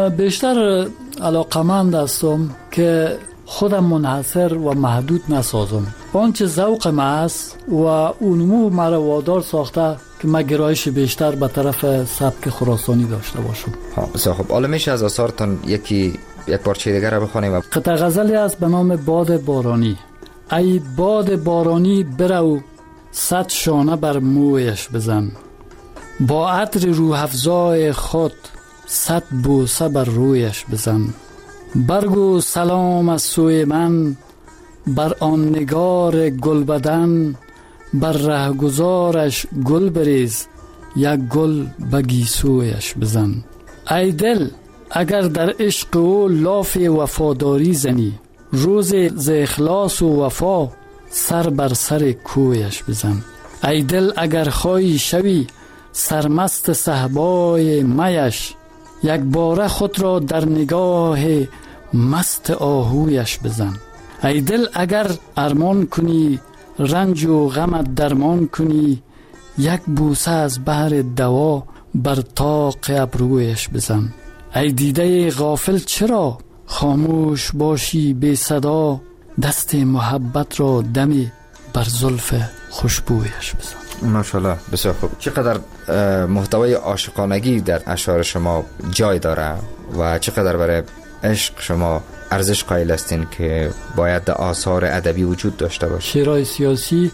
بیشتر علاقمند هستم که خودم منحصر و محدود نسازم. آنچه ذوق ما است و اونمو مرا وادار ساخته که ما گرایش بیشتر به طرف سبک خراسانی داشته باشم. ها بسیار خوب. حالا میشه از آثارتان یکی یک پارچه دیگر را بخوانیم؟ قطعه غزلی است به نام باد بارانی. ای باد بارانی برو صد شانه بر مویش بزن، با عطر روح افزای خود صد بوسه بر رویش بزن. برگو سلام از سوی من بر آن نگار گل بدن، بر رهگذارش گل بریز یک گل به گیسویش بزن. ای دل اگر در عشق او لاف وفاداری زنی، روز ز اخلاص و وفا سر بر سر کویش بزن. ای دل اگر خواهی شوی سرمست صحبای میش، یک باره خود را در نگاه مست آهویش بزن. ای دل اگر ارمان کنی رنج و غمت درمان کنی، یک بوسه از بحر دوا بر طاق ابرویش بزن. ای دیده غافل چرا خاموش باشی بی صدا، دست محبت را دمی بر زلف خوشبویش بزن. ماشاءالله، بسیار خوب. چقدر محتوای عاشقانگی در اشعار شما جای داره و چقدر برای عشق شما ارزش قائل هستین که باید در آثار ادبی وجود داشته باشه؟ شعرهای سیاسی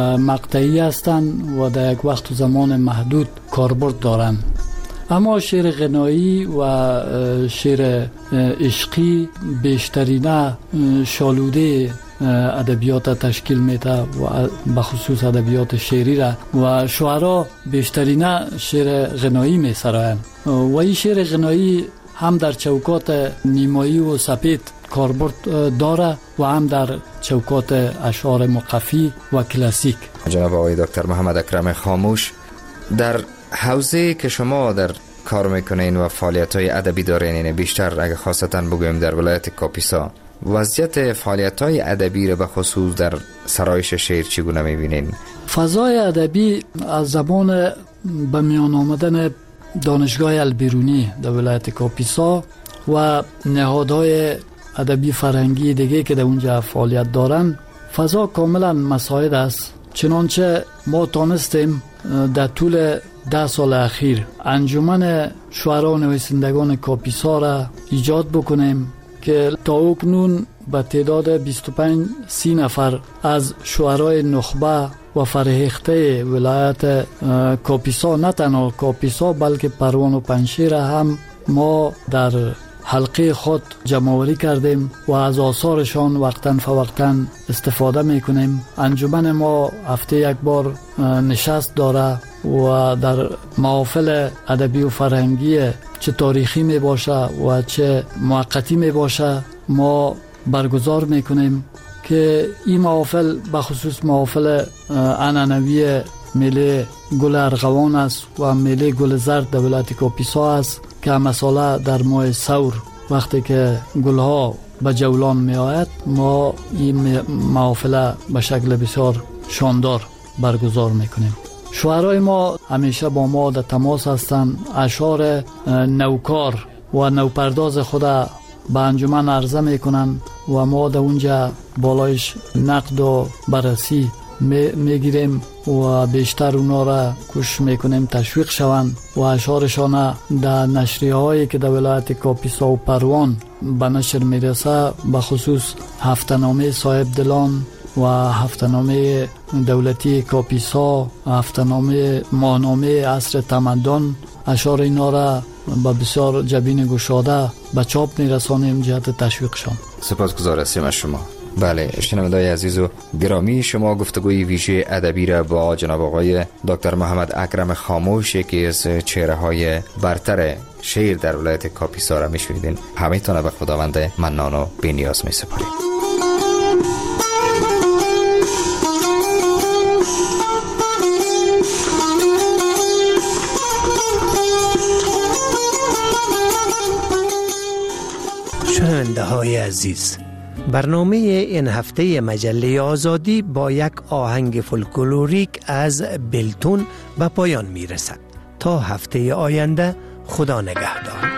مقطعی هستند و در یک وقت و زمان محدود کاربرد دارند، اما شعر غنایی و شعر عشقی بیشترین شالوده ادبیات تشکیل میده و بخصوص ادبیات شعری را و شعرا بیشترین شعر غنایی میسرایند و این شعر غنایی هم در چوکات نیمایی و سپید کاربرد داره و هم در چوکات اشعار مقفی و کلاسیک. جناب آقای دکتر محمد اکرم خاموش، در حوزه که شما در کار میکنین و فعالیت‌های ادبی دارین، بیشتر اگه خاصتا بگویم در ولایت کاپیسا، وضعیت فعالیت‌های ادبی را به خصوص در سرایش شعر چگونه می‌بینین؟ فضای ادبی از زبان به میان آمدن دانشگاه البیرونی در ولایت کاپیسا و نهادهای ادبی فرهنگی دیگه که در اونجا فعالیت دارن، فضا کاملا مساعد است. چنانچه ما تانستیم در طول ده سال اخیر انجمن شعرا و نویسندگان کاپیسا را ایجاد بکنیم که تا اکنون به تعداد بیست و پنج سی نفر از شعرای نخبه و فرهیخته ولایت کاپیسا، نه تنها کاپیسا بلکه پروان و پنجشیر هم ما در حلقه خود جمع‌آوری کردیم و از آثارشان وقتاً فوقتاً استفاده میکنیم. انجمن ما هفته یک بار نشست داره و در محافل ادبی و فرهنگی چه تاریخی می باشه و چه موقتی می باشه ما برگزار میکنیم که این محافل بخصوص محافل عنعنوی میله گل ارغوان است و میله گل زرد در ولایت کاپیسا است که مثلا در ماه ثور وقتی که گلها به جولان می آید ما این محافل به شکل بسیار شاندار برگزار میکنیم. شعرای ما همیشه با ما در تماس هستند، اشعار نوکار و نوپرداز خود به انجمن عرضه میکنن و ما در اونجا بالایش نقد و بررسی میگیریم و بیشتر اونا را کوشش میکنیم تشویق شوند و اشعارشان در نشریه هایی که در ولایت کاپیسا و پروان به نشر میرسه، به خصوص هفته‌نامه صاحب دلان و هفته‌نامه دولتی کاپیسا، هفته‌نامه ماهنامه عصر تمدن، اشعار اینا را با بسیار جبین گشاده به چاپ میرسانیم جهت تشویقشان. سپاسگزار هستیم از شما. بله، شنوندگان عزیز و گرامی، شما گفتگوی ویژه ادبی را با جناب آقای دکتر محمد اکرم خاموش، یکی از چهره های برتر شعر در ولایت کاپیسا را میشنیدین. همه تان به خداوند منان و بی‌نیاز میسپاریم. شنونده های عزیز، برنامه این هفته مجله آزادی با یک آهنگ فولکلوریک از بلتون به پایان می رسد. تا هفته آینده، خدا نگهدار.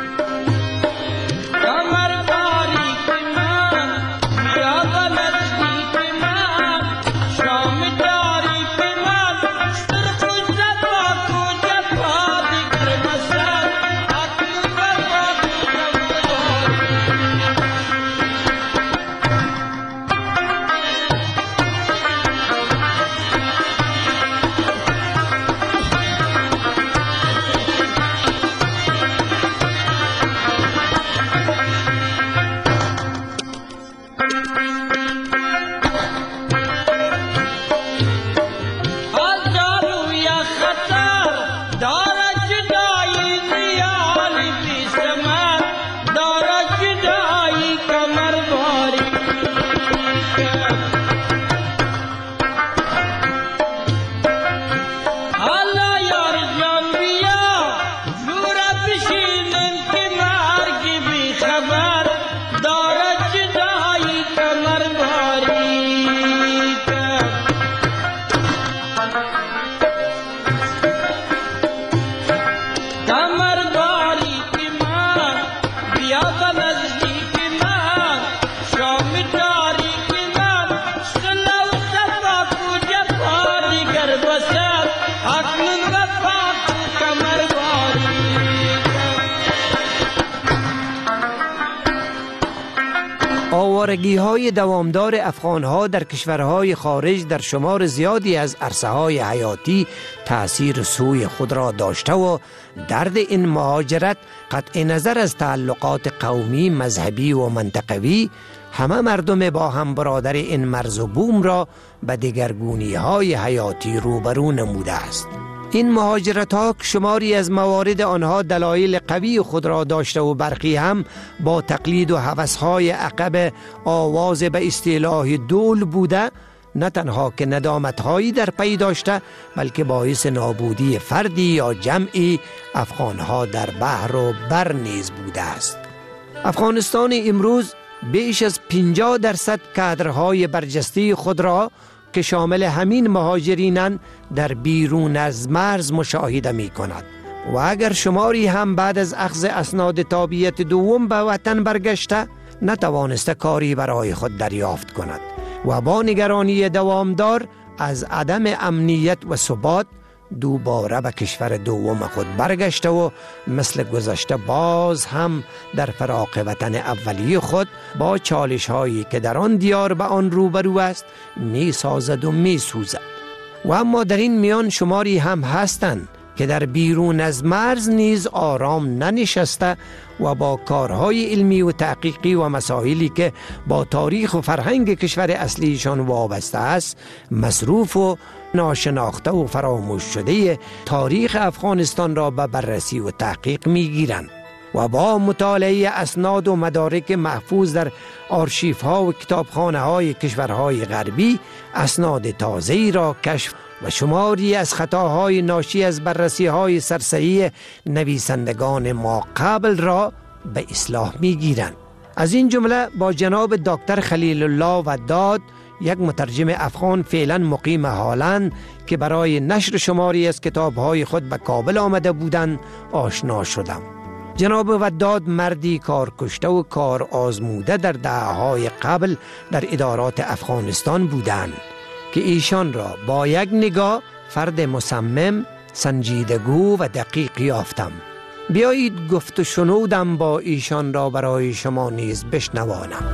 آوارگی های دوامدار افغان ها در کشورهای خارج در شمار زیادی از عرصه های حیاتی تأثیر سوی خود را داشته و درد این مهاجرت قطع نظر از تعلقات قومی، مذهبی و منطقوی همه مردم با هم برادر این مرز و بوم را به دگرگونی های حیاتی روبرو نموده است. این مهاجرت ها شماری از موارد آنها دلایل قوی خود را داشته و برخی هم با تقلید و هوس های عقب آواز به اصطلاح دول بوده، نه تنها که ندامت هایی در پی داشته بلکه باعث نابودی فردی یا جمعی افغان ها در بحر و بر نیز بوده است. افغانستان امروز بیش از پنجاه درصد کادرهای برجسته خود را که شامل همین مهاجرینند در بیرون از مرز مشاهده می کند و اگر شماری هم بعد از اخذ اسناد تابعیت دوم به وطن برگشته نتوانسته کاری برای خود دریافت کند و با نگرانی دوامدار از عدم امنیت و ثبات دوباره به کشور دوم خود برگشته و مثل گذشته باز هم در فراق وطن اولی خود با چالش هایی که در آن دیار به آن روبرو است می سازد و می سوزد. و اما در این میان شماری هم هستند که در بیرون از مرز نیز آرام ننشسته و با کارهای علمی و تحقیقی و مسائلی که با تاریخ و فرهنگ کشور اصلیشان وابسته است مصروف و ناشناخته و فراموش شده تاریخ افغانستان را به بررسی و تحقیق می گیرند و با مطالعه اسناد و مدارک محفوظ در آرشیف ها و کتابخانه های کشورهای غربی اسناد تازه‌ای را کشف و شماری از خطاهای ناشی از بررسی های سرسری نویسندگان ما قبل را به اصلاح می گیرند. از این جمله با جناب دکتر خلیل الله وداد، یک مترجم افغان فعلا مقیم هالند که برای نشر شماری از کتابهای خود به کابل آمده بودند آشنا شدم. جناب وداد مردی کار کشته و کار آزموده در دهه‌های قبل در ادارات افغانستان بودند که ایشان را با یک نگاه فرد مصمم، سنجیدگو و دقیق یافتم. بیایید گفت و شنودم با ایشان را برای شما نیز بشنوانم.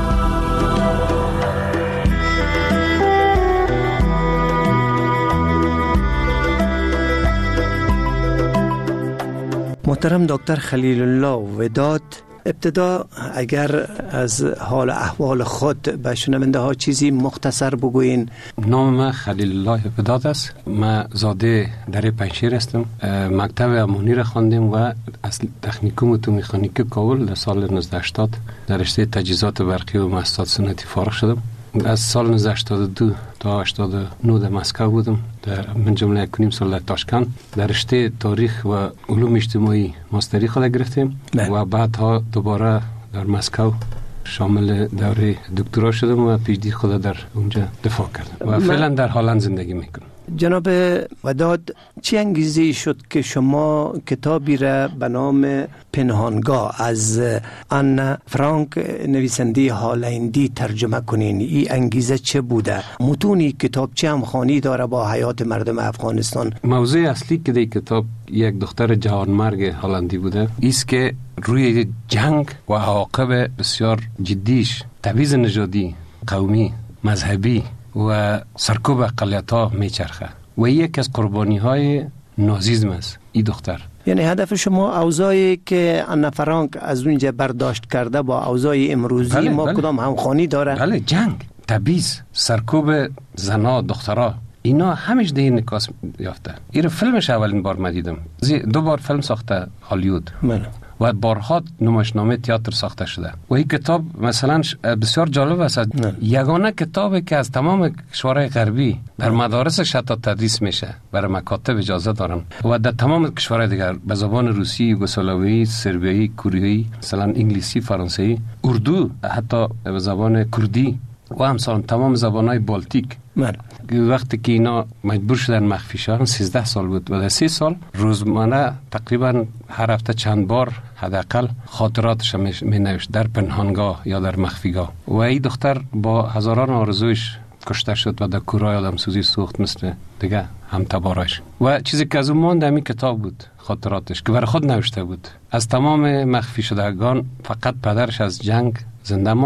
محترم دکتر خلیل الله وداد، ابتدا اگر از حال احوال خود به شنونده ها چیزی مختصر بگوین. نام من خلیل الله وداد است. من زاده در پنجشیر هستم. مکتب امانی را خواندم و از تکنیکوم اتو مکانیک کابل در سال نوزده هشتاد در رشته تجهیزات برقی و مؤسسات صنعتی فارغ شدم. از سال نوزده هشتاد و دو تا هشتاد و نه در مسکو بودم، در من جمله یک و نیم سال در تاشکند در رشته تاریخ و علوم اجتماعی ماستری خود گرفتیم و بعدها دوباره در مسکو شامل دوره دکترا شدم و پی اچ دی خود در اونجا دفاع کردم و فعلا در هالند زندگی میکنم. جناب وداد، چی انگیزه شد که شما کتابی را به نام پنهانگاه از آنا فرانک نویسنده هالندی ترجمه کنین؟ این انگیزه چه بوده؟ متونی کتاب چه همخوانی داره با حیات مردم افغانستان؟ موضوع اصلی که در کتاب یک دختر جوانمرگ هالندی بوده ایست که روی جنگ و عواقب بسیار جدیش، تبعیض نژادی، قومی، مذهبی و سرکوب اقلیت‌ها میچرخه و یک از قربانی های نازیسم است این دختر. یعنی هدف شما اوضاعی که آنا فرانک از اونجا برداشت کرده با اوضاع امروزی بله، ما بله. کدام همخوانی داره؟ بله، جنگ، تبعیض، سرکوب زنا، دخترها، اینا همیشه در این نکاس یافته. این فیلمش اولین بار من دیدم. دو بار فیلم ساخته هالیوود. بله. و بارها نمایشنامه تئاتر ساخته شده و این کتاب مثلا بسیار جالب است. یگانه کتابی که از تمام کشورهای غربی در مدارسش حتی تدریس میشه، برای مکاتب اجازه دارن و در تمام کشورهای دیگر به زبان روسی، یوگسلاوی، سربیایی، کوریایی، مثلا انگلیسی، فرانسوی، اردو، حتی به زبان کردی و همسان تمام زبانهای بالتیک. من وقتی که اینا مجبور شدن مخفی شدن سیزده سال بود و در سی سال روزانه تقریبا هر هفته چند بار حداقل خاطراتش می نوشت در پنهانگاه یا در مخفیگاه. و این دختر با هزاران آرزویش کشته شد و در کورای آدم سوزی سوخت مثل دیگه هم تبارش. و چیزی که از اون ماند همین کتاب بود، خاطراتش که برای خود نوشته بود. از تمام مخفی شدگان فقط پدرش از جنگ زنده ماند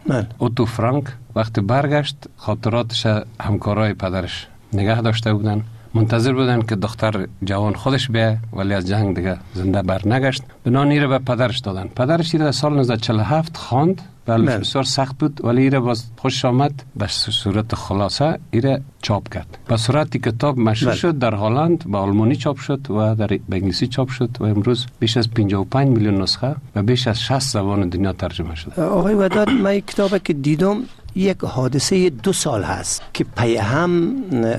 اوتو فرانک وقتی برگشت خاطراتش همکارای پدرش نگه داشته بودن، منتظر بودن که دختر جوان خودش بیه، ولی از جنگ دیگه زنده بر نگشت. بنان ایره به پدرش دادن. پدرش ایره سال نوزده چهل و هفت خواند، بله بسیار سخت بود، ولی ایره باز خوش آمد، به صورت خلاصه ایره چاپ کرد. به صورت کتاب مشهور شد، در هلند به آلمانی چاپ شد و در به انگلیسی چاپ شد و امروز بیش از پنجاه و پنج میلیون نسخه و بیش از شصت زبان دنیا ترجمه شده. آقای وداد، من یک کتابی که دیدم یک حادثه دو سال هست که پی هم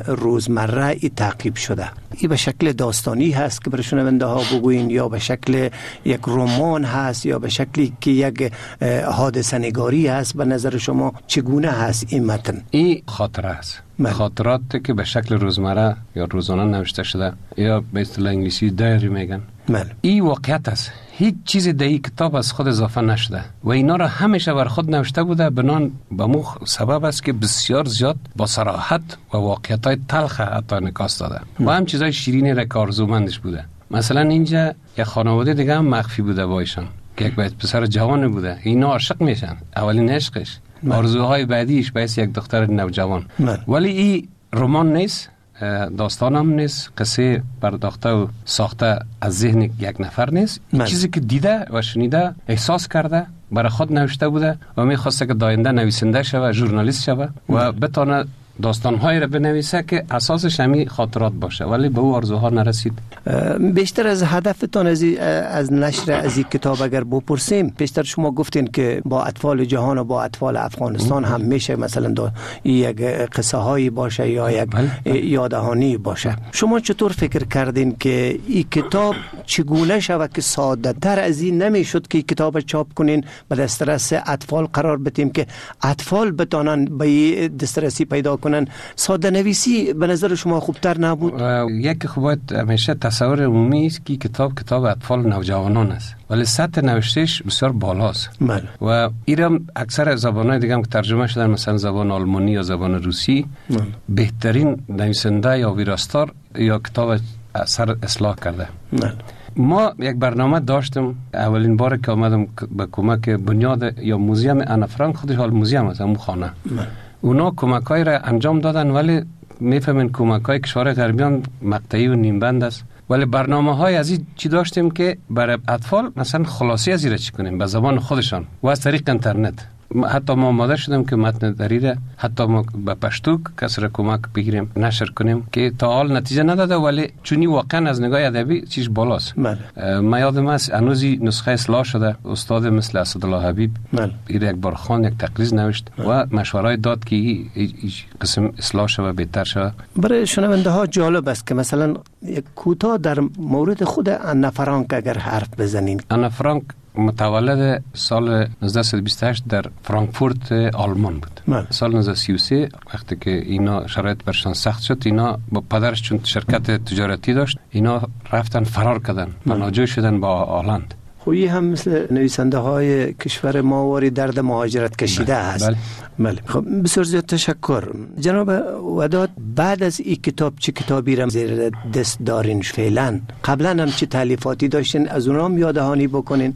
روزمره ای تعقیب شده. این به شکل داستانی هست که برای شنونده ها بگوین، یا به شکل یک رمان هست، یا به شکلی که یک حادثه نگاری هست. به نظر شما چگونه هست این متن؟ این خاطره است. خاطرات که به شکل روزمره یا روزانه نوشته شده، یا به اصطلاح انگلیسی دایری میگن. این واقعیت است. هیچ چیزی در این کتاب از خود اضافه نشده و اینا را همیشه بر خود نوشته بوده. بنان به مو سبب است که بسیار زیاد با صراحت و واقعیت های تلخ حتی نکاس داده و هم چیزای شیرینی را که آرزومندش بوده. مثلا اینجا یک خانواده دیگه هم مخفی بوده با ایشان که یک پسر جوان بوده، اینا عاشق میشن، اولین عشقش، آرزوهای بعدیش باعث یک دختر نوجوان. ولی این رمان نیست، داستان هم نیست، قصه پرداخته و ساخته از ذهن یک نفر نیست. چیزی که دیده و شنیده، احساس کرده، برای خود نوشته بوده و میخواسته که داینده نویسنده شوه، ژورنالیست شوه و بتونه داستان‌هایی را بنویسه که اساسش همین خاطرات باشه، ولی به او آرزوها نرسید. بیشتر از هدفتان از از نشر از این کتاب اگر بپرسیم، بیشتر شما گفتین که با اطفال جهان و با اطفال افغانستان هم میشه مثلا یک قصه هایی باشه یا یک یادهانی باشه. شما چطور فکر کردین که این کتاب چگونه شود که ساده تر از این نمیشد که این کتاب چاپ کنین به دسترس اطفال قرار بدیم که اطفال بتونن به دسترسی پیدا کنن؟ ساده نویسی به نظر شما خوبتر نبود؟ یک خوب باید همیشه تصور عمومی است که کتاب کتاب اطفال نوجوانان است، ولی سطح نوشتهش بسیار بالاست. بله. و ایرم اکثر زبان‌های دیگه هم که ترجمه شدن، مثلا زبان آلمانی یا زبان روسی، بله. بهترین نویسنده یا ویراستار یا کتاب اثر اصلاح کرده. بله. ما یک برنامه داشتم اولین بار که آمدم به کمک بنیاد یا موزیم انا فرانک، خودش حال موزیم است، همون خانه. بله. اونا کمک‌های را انجام دادن، ولی میفهمین کمک‌های کشور غربیان مقطعی و نیمبند است. ولی برنامه‌های از این چی داشتیم که برای اطفال مثلا خلاصی از این چی کنیم به زبان خودشان و از طریق اینترنت. حتی ما آماده شدیم که متن دریره حتی ما به پشتو کس را کمک بگیریم نشر کنیم که تا حال نتیجه نداده، ولی چونی واقعا از نگاه ادبی چیز بالاست. من یادم است هنوزی نسخه اصلاح شده، استاد مثل اسدالله حبیب این یک بار خوان یک تقریض نوشت و مشورای داد که این قسم اصلاح شده بهتر شده. برای شنونده ها جالب است که مثلا یک کوتاه در مورد خود انا فرانک اگر حرف بزنین. انا فرانک متولد سال نوزده بیست و هشت در فرانکفورت آلمان بود. من. سال نوزده سی و سه وقتی که اینا شرایط برشان سخت شد، اینا با پدرش چون شرکت تجارتی داشت، اینا رفتن فرار کردن، پناهجوی شدن با هلند. خویی هم مثل نویسنده های کشور ما واری درد مهاجرت کشیده هست. بله. بله. خب بسیار زیاد تشکر جناب وداد. بعد از این کتاب چه کتابی را زیر دست دارین فعلا؟ قبلا هم چه تالیفاتی داشتین؟ از اونها هم یادهانی بکنین.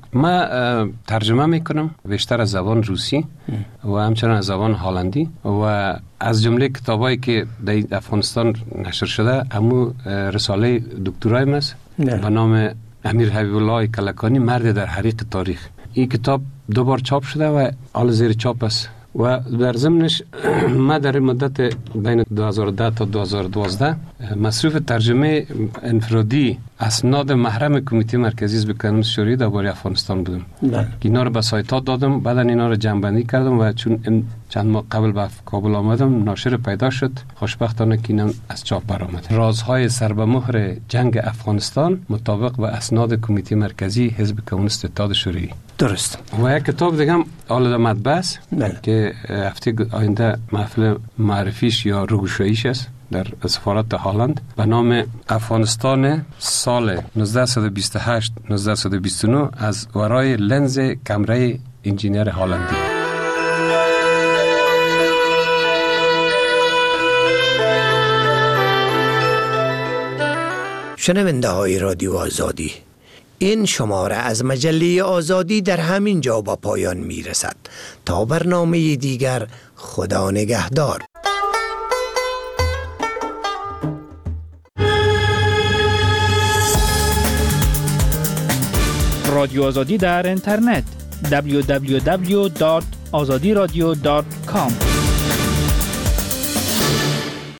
ما ترجمه میکنم بیشتر از زبان روسی ام. و همچنان از زبان هلندی و از جمله کتابایی که در افغانستان نشر شده همون رساله دکترای است به نام امیر حبیب الله کلکانی، مرد در حریق تاریخ. این کتاب دو بار چاپ شده و حال زیر چاپ است و در ضمنش ما در مدت بین دو هزار و ده تا دو هزار و دوازده مصروف ترجمه انفرادی اسناد محرم کمیته مرکزی حزب کمونیست شوروی درباره افغانستان بودم که اینا رو به سایت ها دادم، بعدا اینا رو جمع‌بندی کردم و چون چند ماه قبل به کابل آمدم ناشر پیدا شد، خوشبختانه که اینا از چاپ برآمد. رازهای سر به مهر جنگ افغانستان مطابق به اسناد کمیته مرکزی حزب کمونیست اتحاد شوروی. درست. و یک کتاب دیگه هم حالا مطبع است که هفته آینده محفل معرفیش یا روگشاییش است در سفارت هلند به نام افغانستان سال نوزده بیست و هشت نوزده بیست و نه از ورای لنز کمره انجینیر هلندی. شنونده های رادیو آزادی، این شماره از مجله آزادی در همین جا با پایان می رسد. تا برنامه دیگر، خدا نگهدار. رادیو آزادی در اینترنت دبلیو دبلیو دبلیو دات آزادی رادیو دات کام